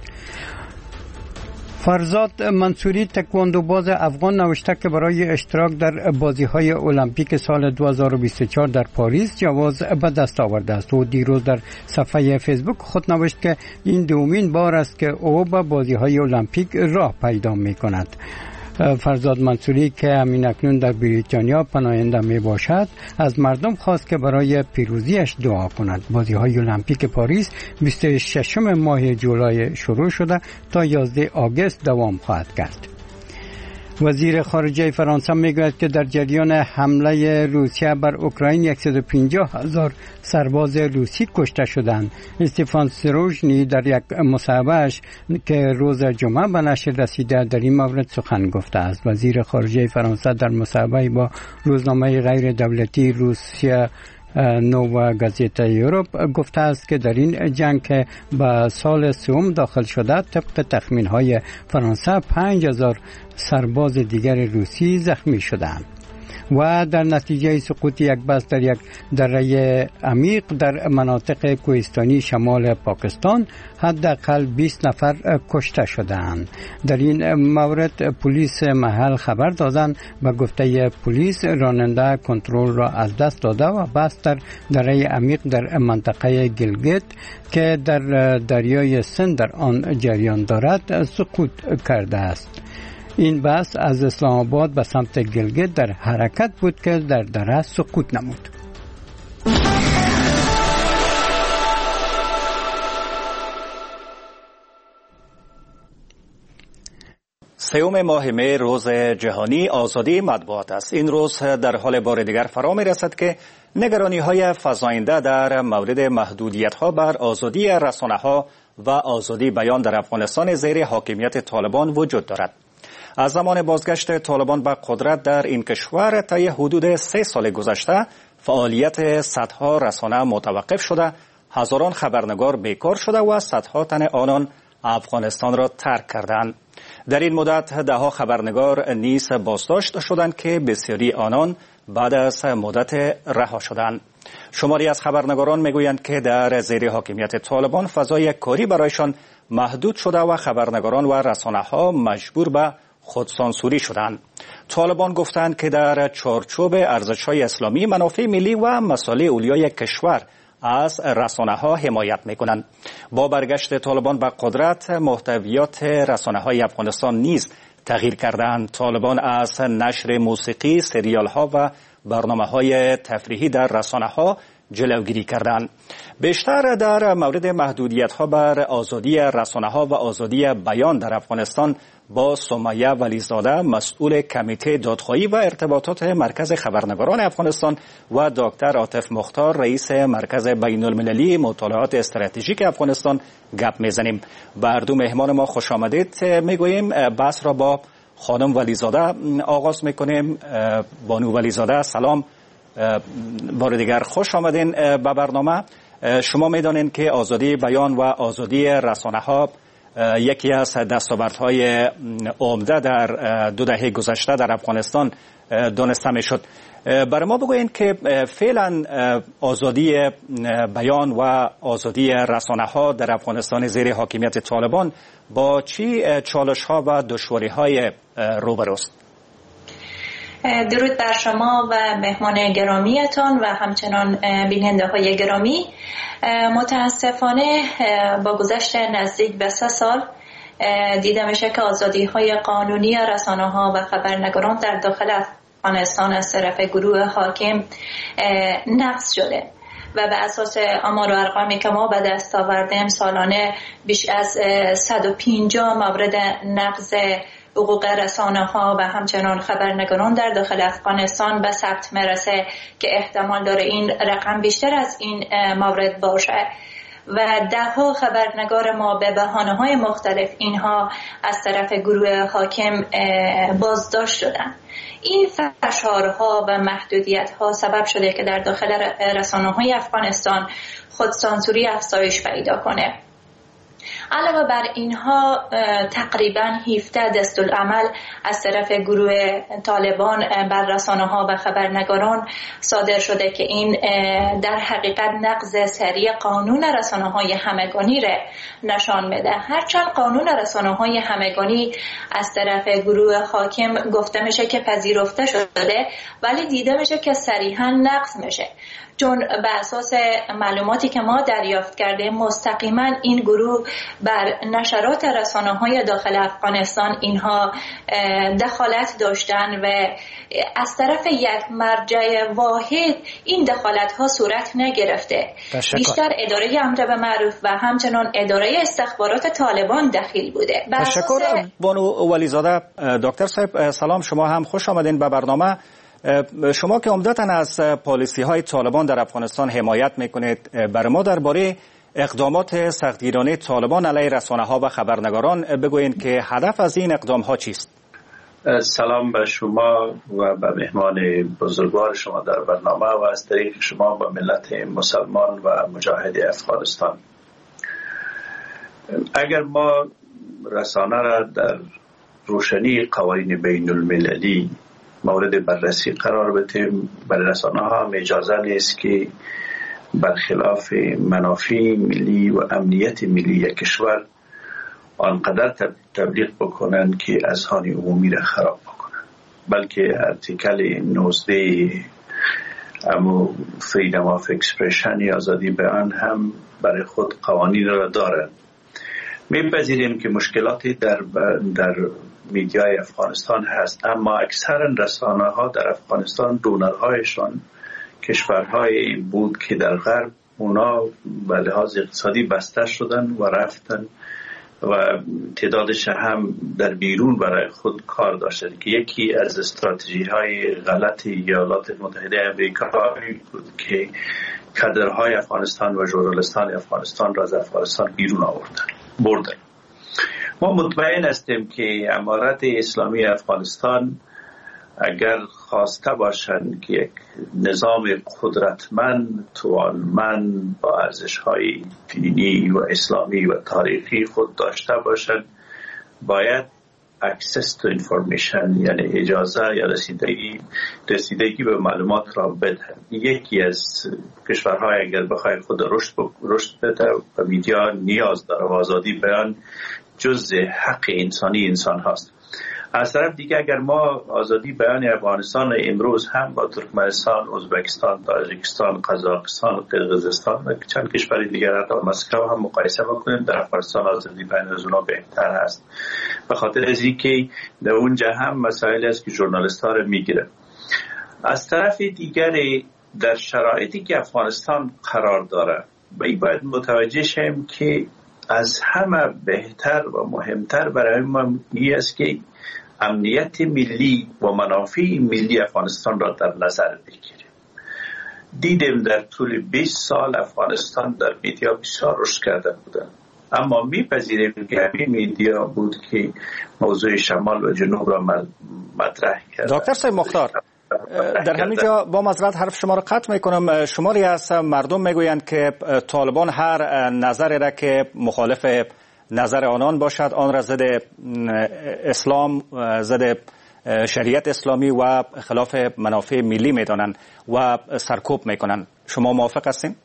فرزاد منصوری تکواندوباز افغان نوشته که برای اشتراک در بازی‌های المپیک سال دو هزار و بیست و چهار در پاریس جواز به دست آورده است. او دیروز در صفحه فیسبوک خود نوشت که این دومین بار است که او به بازی‌های المپیک راه پیدا می‌کند. فرزاد منصوری که همین اکنون در بریتانیا پناهنده می باشد از مردم خواست که برای پیروزیش دعا کند. بازی‌های المپیک پاریس بیست و ششم ماه جولای شروع شده تا یازده آگوست دوام خواهد کرد. وزیر خارجه فرانسه میگوید که در جریان حمله روسیه بر اوکراین صد و پنجاه هزار سرباز روسی کشته شدند. استفان سروژنی در یک مصاحبه‌اش که روز جمعه به نشر رسیده در این مورد سخن گفته است. وزیر خارجه فرانسه در مصاحبه با روزنامه غیر دولتی روسیه نووا گازیتا یوروپ گفته است که در این جنگ که به سال سوم داخل شده طبق تخمین‌های فرانسه پنج هزار سرباز دیگر روسی زخمی شدند. و در نتیجه سقوط یک بس در یک دره عمیق در مناطق کوهستانی شمال پاکستان حداقل بیست نفر کشته شدند. در این مورد پلیس محل خبر دادند. به گفته پلیس راننده کنترل را از دست داده و بس در دره عمیق در منطقه گلگت که در دریای سند در آن جریان دارد سقوط کرده است. این بس از اسلام آباد به سمت گلگت در حرکت بود که در دره سقوط نمود. سیوم ماه می روز جهانی آزادی مطبوعات است. این روز در حال بار دیگر فرا می رسد که نگرانی های فزاینده در مورد محدودیت ها بر آزادی رسانه ها و آزادی بیان در افغانستان زیر حاکمیت طالبان وجود دارد. از زمان بازگشت طالبان به قدرت در این کشور طی حدود سه سال گذشته فعالیت صدها رسانه متوقف شده، هزاران خبرنگار بیکار شده و صدها تن آنان افغانستان را ترک کردند. در این مدت دهها خبرنگار نیز بازداشت شدند که بسیاری آنان بعد از مدت رها شدند. شماری از خبرنگاران میگویند که در زیر حاکمیت طالبان فضای کاری برایشان محدود شده و خبرنگاران و رسانه‌ها مجبور به خودسانسوری شدند. طالبان گفتند که در چارچوب ارزش‌های اسلامی، منافع ملی و مصالح اولیای کشور از رسانه ها حمایت میکنند. با برگشت طالبان به قدرت محتویات رسانه های افغانستان نیز تغییر کردند. طالبان از نشر موسیقی، سریال ها و برنامه های تفریحی در رسانه ها جلوگیری کردند. بیشتر در مورد محدودیت ها بر آزادی رسانه ها و آزادی بیان در افغانستان با سمیه ولیزاده، مسئول کمیته دادخواهی و ارتباطات مرکز خبرنگاران افغانستان، و دکتر عاطف مختار، رئیس مرکز بین المللی مطالعات استراتژیک افغانستان گپ میزنیم. به هر دو مهمان ما خوش آمدید میگوییم. بحث را با خانم ولیزاده آغاز میکنیم. بانو ولیزاده سلام، بار دیگر خوش آمدین به برنامه. شما میدانید که آزادی بیان و آزادی رسانه ها یکی از دستاوردهای عمده در دو دهه گذشته در افغانستان دانسته میشد. برای ما بگویید که فعلا آزادی بیان و آزادی رسانه ها در افغانستان زیر حاکمیت طالبان با چی چالش ها و دشواری های روبروست؟ درود بر شما و مهمان گرامیتان و همچنان بیننده های گرامی. متاسفانه با گذشت نزدیک به سه سال دیده میشه که آزادی های قانونی رسانه ها و خبرنگاران در داخل افغانستان از طرف گروه حاکم نقض شده و به اساس آمار و ارقامی که ما به دست آوردیم سالانه بیش از صد و پنجاه مورد نقض حقوق رسانه ها و همچنان خبرنگاران در داخل افغانستان به ثبت میرسه که احتمال داره این رقم بیشتر از این مورد باشه و ده ها خبرنگار ما به بهانه های مختلف اینها از طرف گروه حاکم بازداشت شدن. این فشارها و محدودیت ها سبب شده که در داخل رسانه های افغانستان خودسانسوری افزایش پیدا کنه. علاوه بر اینها تقریبا هفده دستورالعمل از طرف گروه طالبان بر رسانه ها و خبرنگاران صادر شده که این در حقیقت نقض سریع قانون رسانه های همگانی را نشان میده. هرچند قانون رسانه های همگانی از طرف گروه حاکم گفته میشه که پذیرفته شده ولی دیده میشه که صریحا نقض میشه، چون به اساس معلوماتی که ما دریافت کرده مستقیما این گروه بر نشرات رسانه‌های داخل افغانستان اینها دخالت داشتن و از طرف یک مرجع واحد این دخالت‌ها صورت نگرفته. تشکر. بیشتر اداره امر به معروف و همچنان اداره استخبارات طالبان دخیل بوده. تشکر اساس... بانو ولیزاده. دکتر صاحب سلام، شما هم خوش آمدین به برنامه. شما که عمدتاً از پالیسی های طالبان در افغانستان حمایت میکنید، برای ما درباره اقدامات سختگیرانه طالبان علیه رسانه ها و خبرنگاران بگویید که هدف از این اقدام ها چیست؟ سلام به شما و به مهمان بزرگوار شما در برنامه و از طریق شما به ملت مسلمان و مجاهد افغانستان. اگر ما رسانه را در روشنی قوانین بین المللی مورد بررسی قرار بدیم، برای رسانه ها اجازه نیست که برخلاف منافع ملی و امنیت ملی یک کشور آنقدر تبلیغ بکنند که اذهان عمومی را خراب بکنند، بلکه ارتیکل نوزده امو فریدم آف اکسپرشن یا آزادی بیان هم برای خود قوانین را دارند. میپذیریم که مشکلاتی در در میدیای افغانستان هست، اما اکثر رسانه ها در افغانستان دونرهایشان کشورهایی بود که در غرب اونا به لحاظ اقتصادی بسته شدن و رفتن و تعدادش هم در بیرون برای خود کار داشتن که یکی از استراتژی های غلط ایالات متحده امریکا بود که کادرهای افغانستان و ژورنالیستان افغانستان را از افغانستان بیرون آوردن بردن. ما مطمئن هستیم که امارت اسلامی افغانستان اگر خواسته باشند که یک نظام قدرتمند توانمند با ارزش‌های دینی و اسلامی و تاریخی خود داشته باشند، باید access to information یعنی اجازه یا رسیدگی رسیدگی به معلومات را بدهند. یکی از کشورهای اگر بخواد خود رشد رشد بده و میدیا نیاز داره و آزادی بیان جزء حق انسانی انسان هست. از طرف دیگه اگر ما آزادی بیان افغانستان امروز هم با ترکمنستان، ازبکستان، تاجیکستان، قزاقستان، قرقیزستان و چند کشور دیگر تا مسکو هم مقایسه بکنیم، در افغانستان آزادی بیان از اونها بهتر است، به خاطر از اینکه در اونجا هم مسائلی است که ژورنالیست ها رو میگیره. از طرف دیگر در شرایطی که افغانستان قرار داره باید متوجه شیم که از همه بهتر و مهمتر برای ما این است که امنیت ملی و منافع ملی افغانستان را در نظر بگیریم. دیدیم در طول بیست سال افغانستان در میدیا بسیار رشد کرده بودند، اما میپذیریم که همین میدیا بود که موضوع شمال و جنوب را مطرح کرد. دکتر صاحب مختار، در همین جا با معذرت حرف شما را قطع میکنم. شماری از مردم میگویند که طالبان هر نظری را که مخالف نظر آنان باشد آن را ضد اسلام، ضد شریعت اسلامی و خلاف منافع ملی میدانند و سرکوب میکنند. شما موافق هستین؟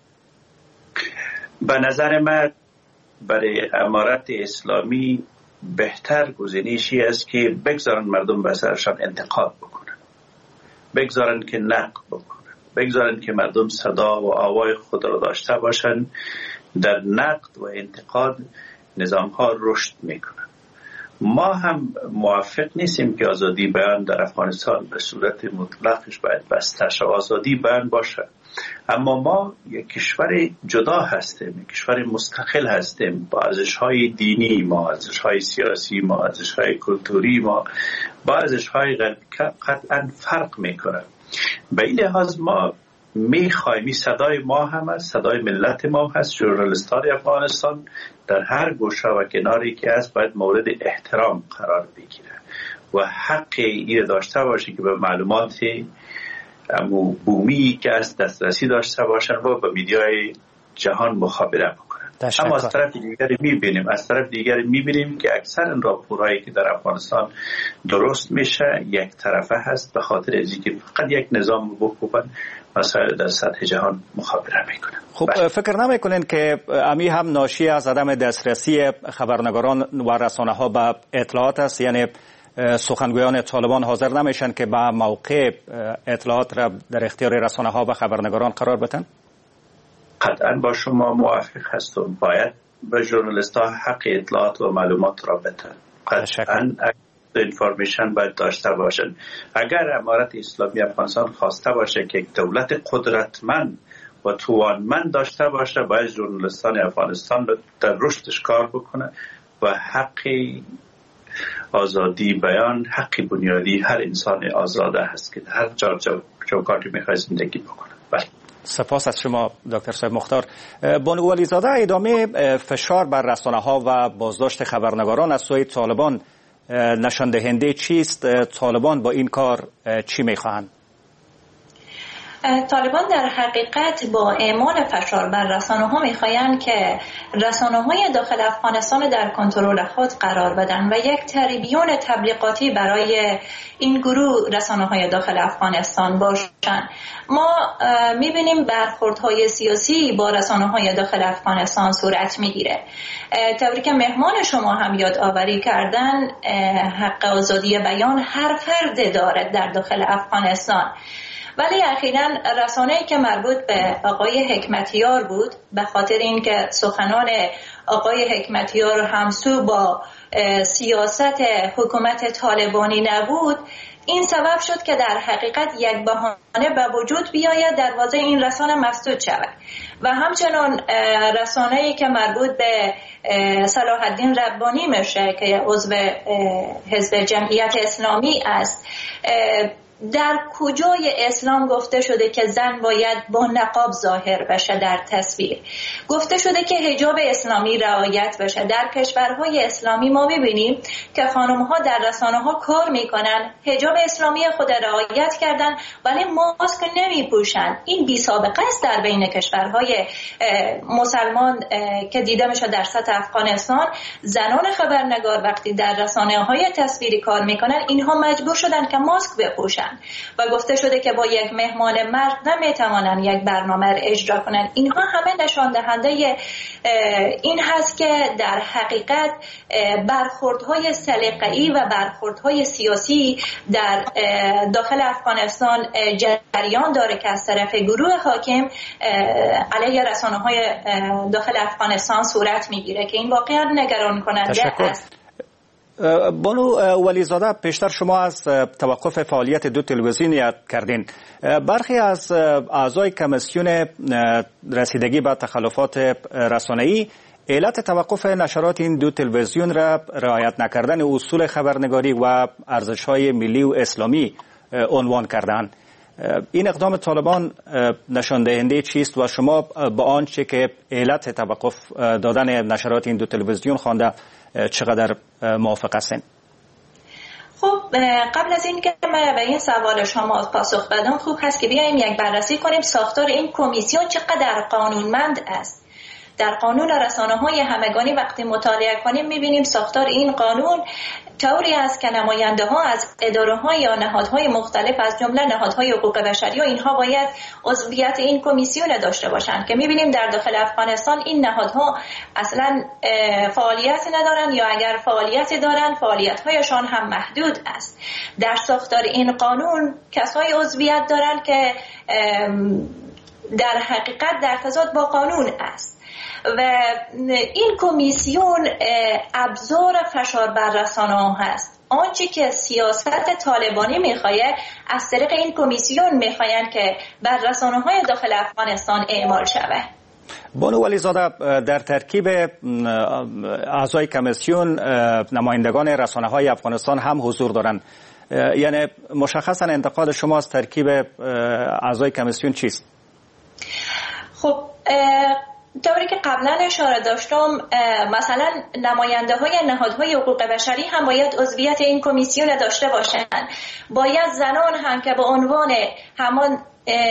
به نظر من برای امارت اسلامی بهتر گزینشی است که بگذارن مردم به سرشان انتقاد بکنن، بگذارن که نقد بکنن، بگذارن که مردم صدا و آوای خود را داشته باشن. در نقد و انتقاد نظام ها رشد میکنن. ما هم موافق نیستیم که آزادی بیان در افغانستان به صورت مطلقش باید بسته شود. آزادی بیان باشه، اما ما یک کشور جدا هستیم، یک کشور مستقل هستیم با ارزش‌های دینی ما، ارزش‌های سیاسی ما، ارزش‌های کلتوری ما، با ارزش‌های قطعاً فرق میکنه. به این لحاظ ما میخوایم، صدای ما هم است، صدای ملت ما هست، ژورنالیستان افغانستان در هر گوشه و کناری که هست باید مورد احترام قرار بگیره و حق این داشته باشه که به معلومات بومی که از دسترسی داشته باشن و به میدیای جهان مخابره بکنن. اما از طرف دیگری میبینیم از طرف دیگری میبینیم که اکثر راپورهایی که در افغانستان درست میشه یک طرفه هست، به خاطر اینکه فقط یک نظام بکوبن مسائل در سطح جهان مخابره میکنن. خب بله. فکر نمیکنین که امی هم ناشی از عدم دسترسی خبرنگاران و رسانه ها به اطلاعات است؟ یعنی سخنگویان طالبان حاضر نمیشن که با موقع اطلاعات را در اختیار رسانه ها و خبرنگاران قرار بدن؟ قطعا با شما موافق هستم. باید به ژورنالیست ها حق اطلاعات و معلومات را بدن. قطعا اینفورمیشن باید داشته باشن. اگر امارت اسلامی افغانستان خواسته باشه که یک دولت قدرتمند و توانمند داشته باشه، باید ژورنالیستان افغانستان در رشدش کار بکنه و حق آزادی بیان حق بنیادی هر انسان آزاده هست که هر جا چوکاتی میخواد زندگی بکنه. بله. سپاس از شما دکتر صاحب مختار. بانو ولی زاده، ادامه فشار بر رسانه ها و بازداشت خبرنگاران از سوی طالبان نشان دهنده چیست؟ طالبان با این کار چی میخواهند؟ طالبان در حقیقت با اعمال فشار بر رسانه ها میخواهند که رسانه های داخل افغانستان در کنترل خود قرار بدن و یک تریبیون تبلیغاتی برای این گروه رسانه های داخل افغانستان باشند. ما میبینیم برخوردهای سیاسی با رسانه های داخل افغانستان صورت میگیره. طوری که مهمان شما هم یاد آوری کردن، حق آزادی بیان هر فرد دارد در داخل افغانستان، ولی اخیراً رسانه‌ای که مربوط به آقای حکمتیار بود، به خاطر اینکه سخنان آقای حکمتیار همسو با سیاست حکومت طالبانی نبود، این سبب شد که در حقیقت یک بهانه به وجود بیاید دروازه این رسانه مسدود شود. و همچنان رسانه‌ای که مربوط به صلاح الدین ربانی میشه که عضو حزب جمعیت اسلامی است، در کجای اسلام گفته شده که زن باید با نقاب ظاهر بشه در تصویر؟ گفته شده که حجاب اسلامی رعایت بشه. در کشورهای اسلامی ما ببینیم که خانم‌ها در رسانه‌ها کار میکنن، حجاب اسلامی خود رعایت کردن ولی ماسک نمیپوشن. این بی سابقه است در بین کشورهای مسلمان که دیده میشه. در سطح افغانستان زنان خبرنگار وقتی در رسانه‌های تصویری کار میکنن، اینها مجبور شدن که ماسک بپوشن. باشند و گفته شده که با یک مهمان مرد نمیتوانند یک برنامه را اجرا کنند. اینها همه نشان دهنده این هست که در حقیقت برخوردهای سلیقه‌ای و برخوردهای سیاسی در داخل افغانستان جریان داره که از طرف گروه حاکم علیه رسانه‌های داخل افغانستان صورت میگیره که این واقعا نگران کننده است. بانو ولیزاده، پیشتر شما از توقف فعالیت دو تلویزیون یاد کردین. برخی از اعضای کمیسیون رسیدگی به تخلفات رسانه‌ای علت توقف نشرات این دو تلویزیون را رعایت نکردن اصول خبرنگاری و ارزش‌های ملی و اسلامی عنوان کردند. این اقدام طالبان نشان دهنده چیست و شما با آنچه که علت توقف دادن نشرات این دو تلویزیون خوانده چقدر موافق هستین؟ خب قبل از این که من به این سوال شما پاسخ بدم، خوب هست که بیایم یک بررسی کنیم ساختار این کمیسیون چقدر قانونمند است. در قانون رسانه‌های همگانی وقتی مطالعه کنیم می‌بینیم ساختار این قانون طوری است که نماینده‌ها از اداره‌های یا نهادهای مختلف از جمله نهادهای حقوق بشری و اینها باید عضویت این کمیسیون داشته باشند که می‌بینیم در داخل افغانستان این نهادها اصلا فعالیت ندارند یا اگر فعالیت دارند فعالیت‌هایشان هم محدود است. در ساختار این قانون کسایی عضویت دارند که در حقیقت در تضاد با قانون است و این کمیسیون ابزار فشار بر رسانه‌ها هست. آنچه که سیاست طالبانی میخواه از طریق این کمیسیون میخواین که بر رسانه‌های داخل افغانستان اعمال شود. بانو ولیزاده، در ترکیب اعضای کمیسیون نمایندگان رسانه‌های افغانستان هم حضور دارند. یعنی مشخصا انتقاد شما از ترکیب اعضای کمیسیون چیست؟ خب طوری که قبلا اشاره داشتم، مثلا نماینده های نهادهای حقوق بشری هم باید عضویت این کمیسیون داشته باشند. باید زنان هم که به عنوان همان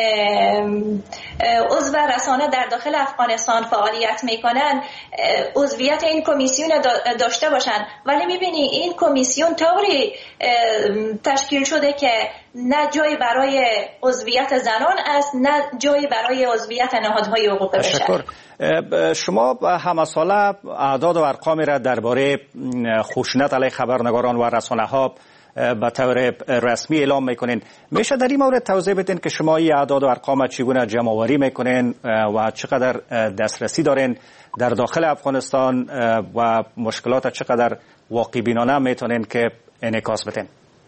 عضو رسانه در داخل افغانستان فعالیت میکنن عضویت این کمیسیون داشته باشند. ولی میبینی این کمیسیون طوری تشکیل شده که نه جایی برای عضویت زنان است نه جایی برای عضویت نهادهای حقوق بشر. تشکر. شما همه ساله اعداد و ارقامی را درباره خشونت علیه خبرنگاران و رسانه‌ها به طور رسمی اعلام میکنین. میشه در این مورد توضیح بدین که شما این اعداد و ارقام چگونه جمع آوری میکنین و چقدر دسترسی دارین در داخل افغانستان و مشکلات چقدر واقع بینانه میتونین که انعکاس بدین؟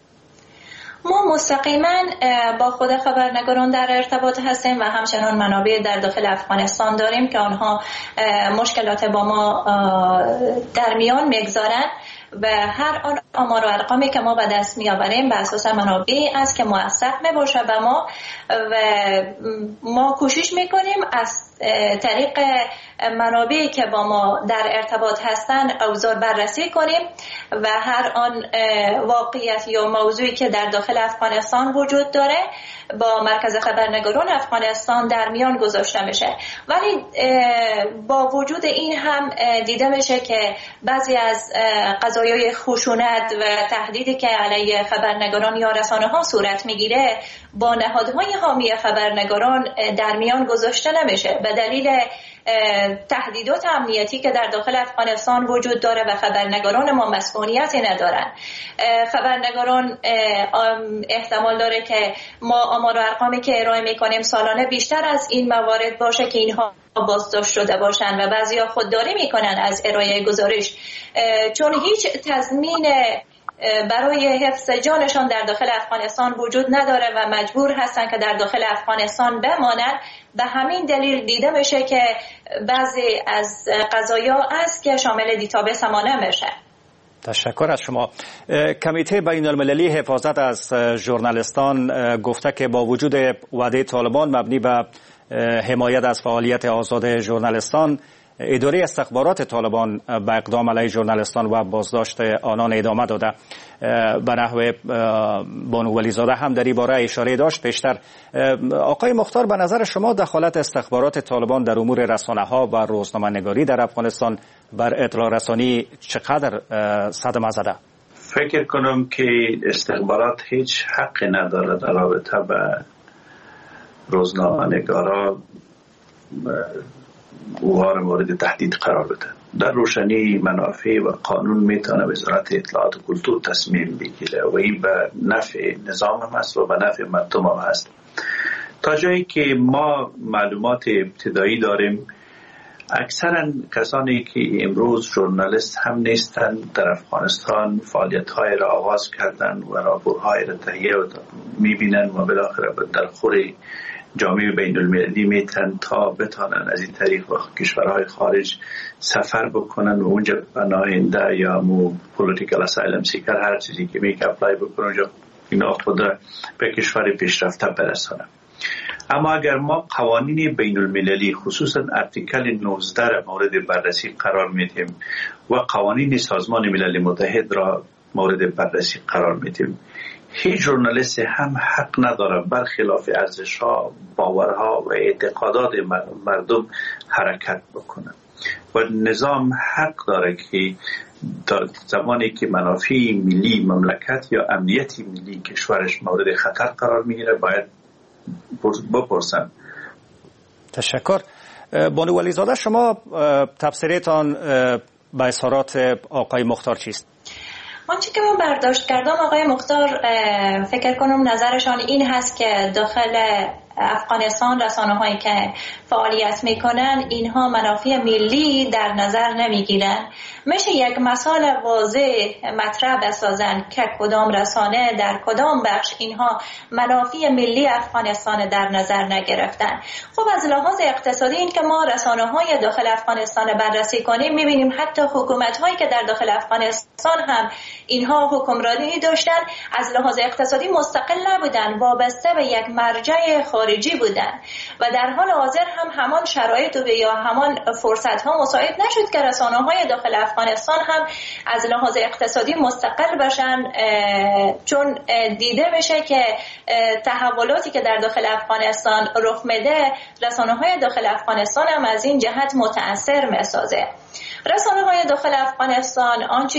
ما مستقیما با خود خبرنگاران در ارتباط هستیم و همچنان منابع در داخل افغانستان داریم که آنها مشکلات با ما در میان میگذارن و هر آن آمار و ارقامی که ما به دست میآوریم به اساس منابعی است که موثق میباشه به ما و ما کوشش میکنیم از طریق منابعی که با ما در ارتباط هستند اوضاع بررسی کنیم و هر آن واقعیت یا موضوعی که در داخل افغانستان وجود داره با مرکز خبرنگاران افغانستان در میان گذاشته میشه. ولی با وجود این هم دیده میشه که بعضی از قضایای خشونت و تهدیدی که علیه خبرنگاران یا رسانه ها صورت میگیره با نهادهای حامی خبرنگاران در میان گذاشته نمیشه به دلیل تهدیدات امنیتی که در داخل افغانستان وجود داره و خبرنگاران ما مسئولیتی ندارن. خبرنگاران احتمال داره که ما آمار و ارقامی که ارائه میکنیم سالانه بیشتر از این موارد باشه که اینها بازداشت شده باشن و بعضیا خودداری میکنن از ارائه گزارش چون هیچ تضمین برای حفظ جانشان در داخل افغانستان وجود نداره و مجبور هستن که در داخل افغانستان بمانند. به همین دلیل دیده میشه که بعضی از قضایا است که شامل دیتابیس ما نمیشه. تشکر از شما. کمیته بین المللی حفاظت از ژورنالیستان گفته که با وجود وعده طالبان مبنی به حمایت از فعالیت آزاد ژورنالیستان، اداره استخبارات طالبان به اقدام علیه ژورنالیستان و بازداشت آنان ادامه داده. به نحو بانو ولیزاده هم در این باره اشاره داشت پیشتر. آقای مختار، به نظر شما دخالت استخبارات طالبان در امور رسانه‌ها و روزنامه‌نگاری در افغانستان بر اطلاع رسانی چقدر صدمه زده؟ فکر کنم که استخبارات هیچ حقی نداره در رابطه به روزنامه‌نگارا اوها را مورد تهدید قرار بده. در روشنی منافع و قانون میتونه وزارت اطلاعات و کلتور تصمیم بگیره و این به نفع نظام هم است و به نفع مردم هم است. تا جایی که ما معلومات ابتدایی داریم، اکثرا کسانی که امروز ژورنالیست هم نیستند در افغانستان فعالیت‌های را آغاز کردند و راپورهای را تهیه می‌بینند و بالاخره در خور جامعه بین المللی میتن تا بتانن از این طریق و کشورهای خارج سفر بکنن و اونجا پناهنده یا مو پولیتیکال اسایلم سیکر هر چیزی که میگه اپلای بکنن اونجا اینا خود را به کشور پیشرفته برسانن. اما اگر ما قوانین بین المللی خصوصا ارتیکل نوزده را مورد بررسی قرار میدیم و قوانین سازمان ملل متحد را مورد بررسی قرار میدیم، هیچ ژورنالیست هم حق نداره برخلاف ارزش‌ها، باورها و اعتقادات مردم حرکت بکنه و نظام حق داره که در زمانی که منافع ملی مملکت یا امنیت ملی کشورش مورد خطر قرار میگیره باید بپرسن. تشکر. بانو ولیزاده، شما تفسیرتان به اظهارات آقای مختار چیست؟ آنچه که من برداشت کردم آقای مختار فکر کنم نظرشان این هست که داخل افغانستان رسانه هایی که فعالیت میکنن اینها منافع ملی در نظر نمیگیرن. میشه یک مثال واضح مطرح بسازن که کدام رسانه در کدام بخش اینها منافع ملی افغانستان در نظر نگرفتن. خب از لحاظ اقتصادی این که ما رسانه های داخل افغانستان بررسی کنیم میبینیم حتی حکومت هایی که در داخل افغانستان هم اینها حکمرانی داشتن از لحاظ اقتصادی مستقل نبودن، وابسته به یک مرجع خارجی بودن و در حال حاضر هم همان شرایط و یا همان فرصت ها مساعد نشد که رسانه های داخل افغانستان هم از لحاظ اقتصادی مستقل بشن، چون دیده بشه که تحولاتی که در داخل افغانستان رخ میده رسانه های داخل افغانستان هم از این جهت متأثر میسازه. رسانه های داخل افغانستان آنچه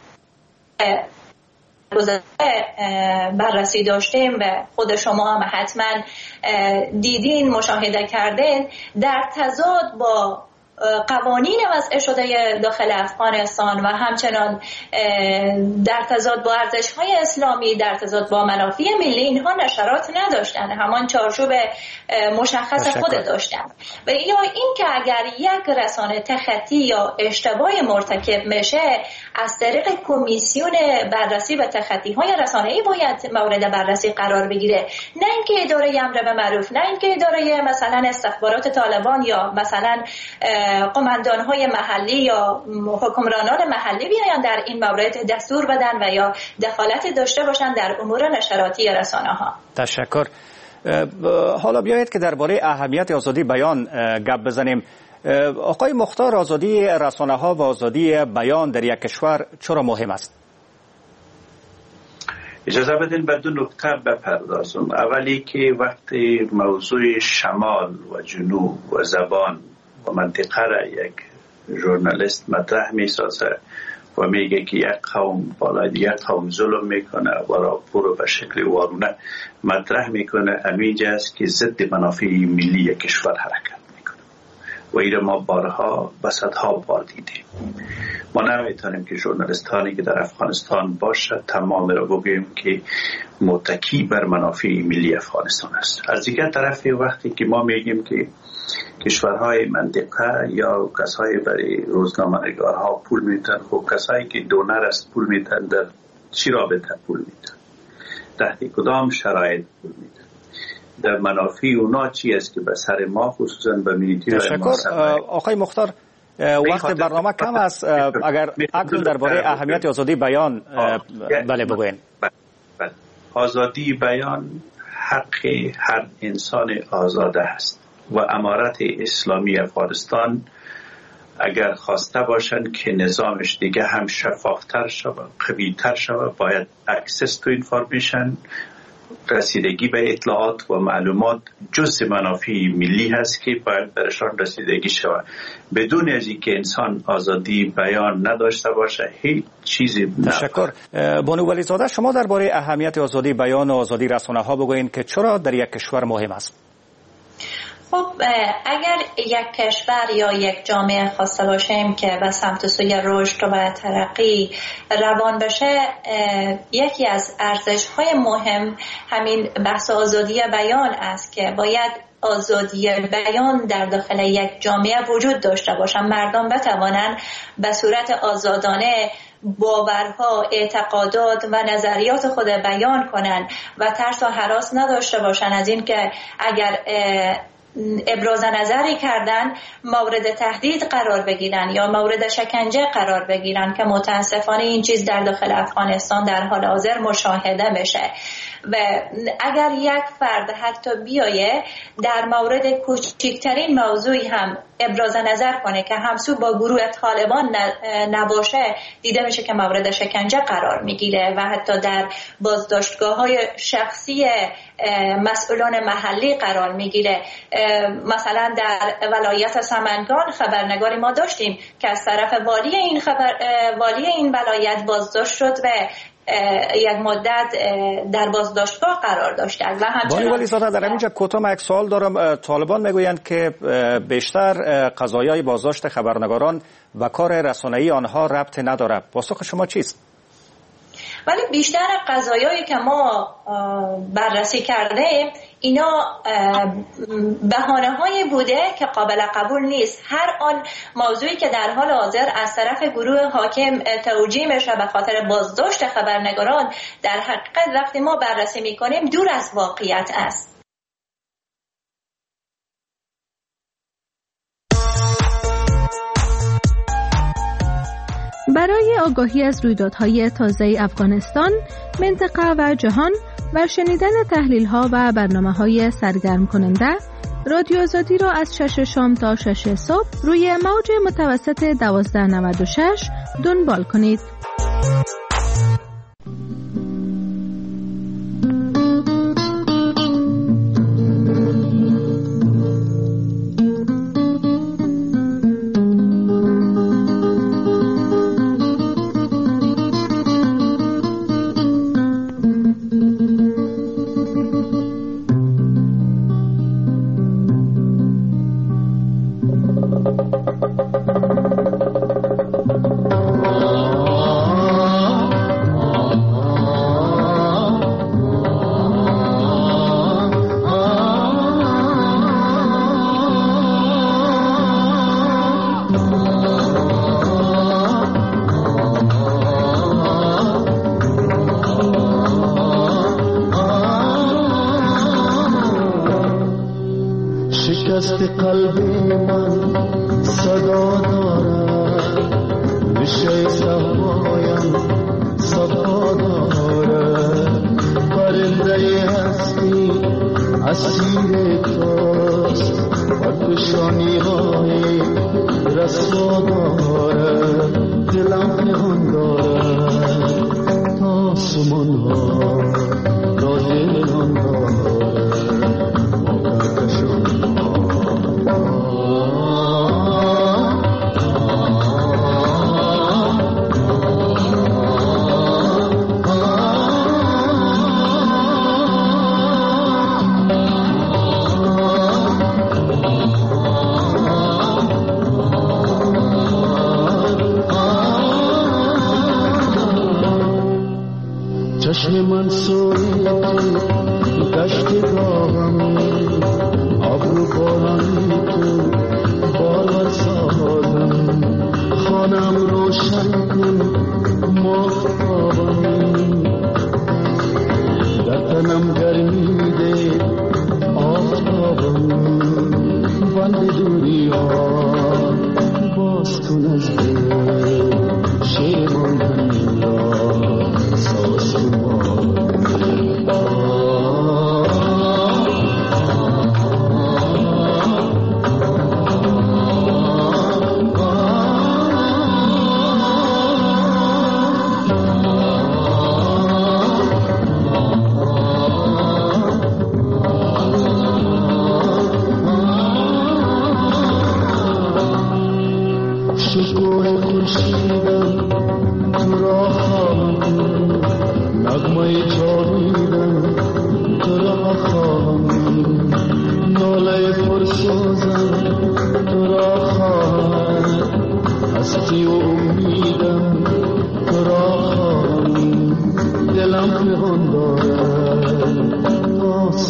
بررسی داشتیم و خود شما هم حتما دیدین مشاهده کردین، در تضاد با قوانین وضع شده داخل افغانستان و همچنان در تضاد با ارزش‌های اسلامی، در تضاد با منافع ملی اینها نشرات نداشتن، همان چارچوب مشخص خود داشتن. و یا این که اگر یک رسانه تخطی یا اشتباه مرتکب میشه از طریق کمیسیون بررسی و تخطی‌های رسانه‌ای باید مورد بررسی قرار بگیره، نه اینکه اداره امر به معروف، نه اینکه اداره مثلا استخبارات طالبان یا مثلا قماندان‌های محلی یا حکمرانان محلی بیاین در این مورد دستور بدن و یا دخالت داشته باشند در امور نشراتی رسانه‌ها. تشکر. حالا بیایید که درباره اهمیت آزادی بیان گپ بزنیم. آقای مختار، آزادی رسانه‌ها و آزادی بیان در یک کشور چرا مهم است؟ اجازه بدین به دو نکته بپردازم. اولی که وقتی موضوع شمال و جنوب و زبان و منطقه را یک ژورنالیست مطرح میسازه و میگه که یک قوم بالای دیگر قوم ظلم میکنه و راپور به شکل وارونه مطرح میکنه، امیج است که ضد منافع ملی کشور حرکت میکنه و این ما بارها و صدها بار دیدیم. ما نمیتونیم که ژورنالیستانی که در افغانستان باشه تمام را بگیم که متکی بر منافع ملی افغانستان است. از دیگر طرف وقتی که ما میگیم که کشورهای منطقه یا کسایی برای روزنامه‌نگارها پول میدن، خب کسایی که دونر است پول میدن در چی رابطه پول میدن؟ تحت کدام شرایط پول میدن؟ در منافع اونا چی است که به سر ما خصوصا به میدیای ما تشکر. آقای مختار، وقت برنامه کم است، اگر اکنون درباره اهمیت آزادی بیان بله بگوین. آزادی بیان حق هر انسان آزاده است و امارت اسلامی افغانستان اگر خواسته باشند که نظامش دیگه هم شفافتر شود، قوی‌تر شود، باید اکسس تو اینفورمیشن رسیدگی به اطلاعات و معلومات جزء منافع ملی هست که باید برشان رسیدگی شود. بدون از اینکه انسان آزادی بیان نداشته باشه هیچ چیزی نه. تشکر. بانو ولیزاده، شما درباره اهمیت آزادی بیان و آزادی رسانه ها بگوین که چرا در یک کشور مهم است؟ خب اگر یک کشور یا یک جامعه خواسته باشیم که به سمت سوی رشد و ترقی روان بشه، یکی از ارزش‌های مهم همین بحث آزادی بیان است که باید آزادی بیان در داخل یک جامعه وجود داشته باشند. مردم بتوانند به صورت آزادانه باورها، اعتقادات و نظریات خود بیان کنند و ترس و هراس نداشته باشند از این که اگر ابراز نظری کردن مورد تهدید قرار بگیرن یا مورد شکنجه قرار بگیرن که متاسفانه این چیز در داخل افغانستان در حال حاضر مشاهده بشه. و اگر یک فرد حتی بیایه در مورد کوچکترین موضوعی هم ابراز نظر کنه که همسو با گروه طالبان نباشه، دیده میشه که مورد شکنجه قرار میگیره و حتی در بازداشتگاه‌های شخصی مسئولان محلی قرار میگیره. مثلا در ولایت سمنگان خبرنگاری ما داشتیم که از طرف والی این خبر والی این ولایت بازداشت شد و یک مدت در بازداشتگاه قرار داشتند. و همچنین بانی ولیزاده، در اینجا کوتاه یک سوال دارم. طالبان میگویند که بیشتر قضایای بازداشت خبرنگاران و کار رسانه‌ای آنها ربط ندارد. پاسخ شما چیست؟ ولی بیشتر قضایایی که ما بررسی کرده اینا بهانه‌هایی بوده که قابل قبول نیست. هر آن موضوعی که در حال حاضر از طرف گروه حاکم توجیه میشه به خاطر بازداشت خبرنگاران، در حقیقت وقتی ما بررسی میکنیم دور از واقعیت است. برای آگاهی از رویدادهای تازه افغانستان، منطقه و جهان و شنیدن تحلیل‌ها و برنامه‌های سرگرم کننده، رادیو آزادی را از شش شام تا شش صبح روی موج متوسط دوازده نود و شش دنبال کنید.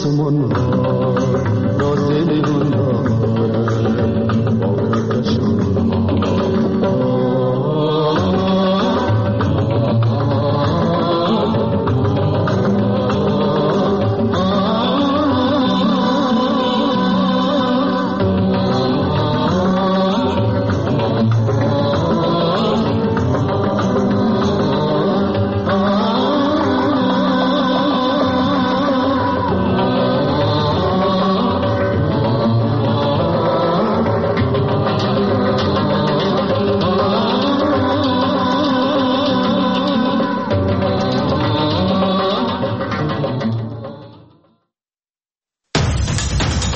آسمان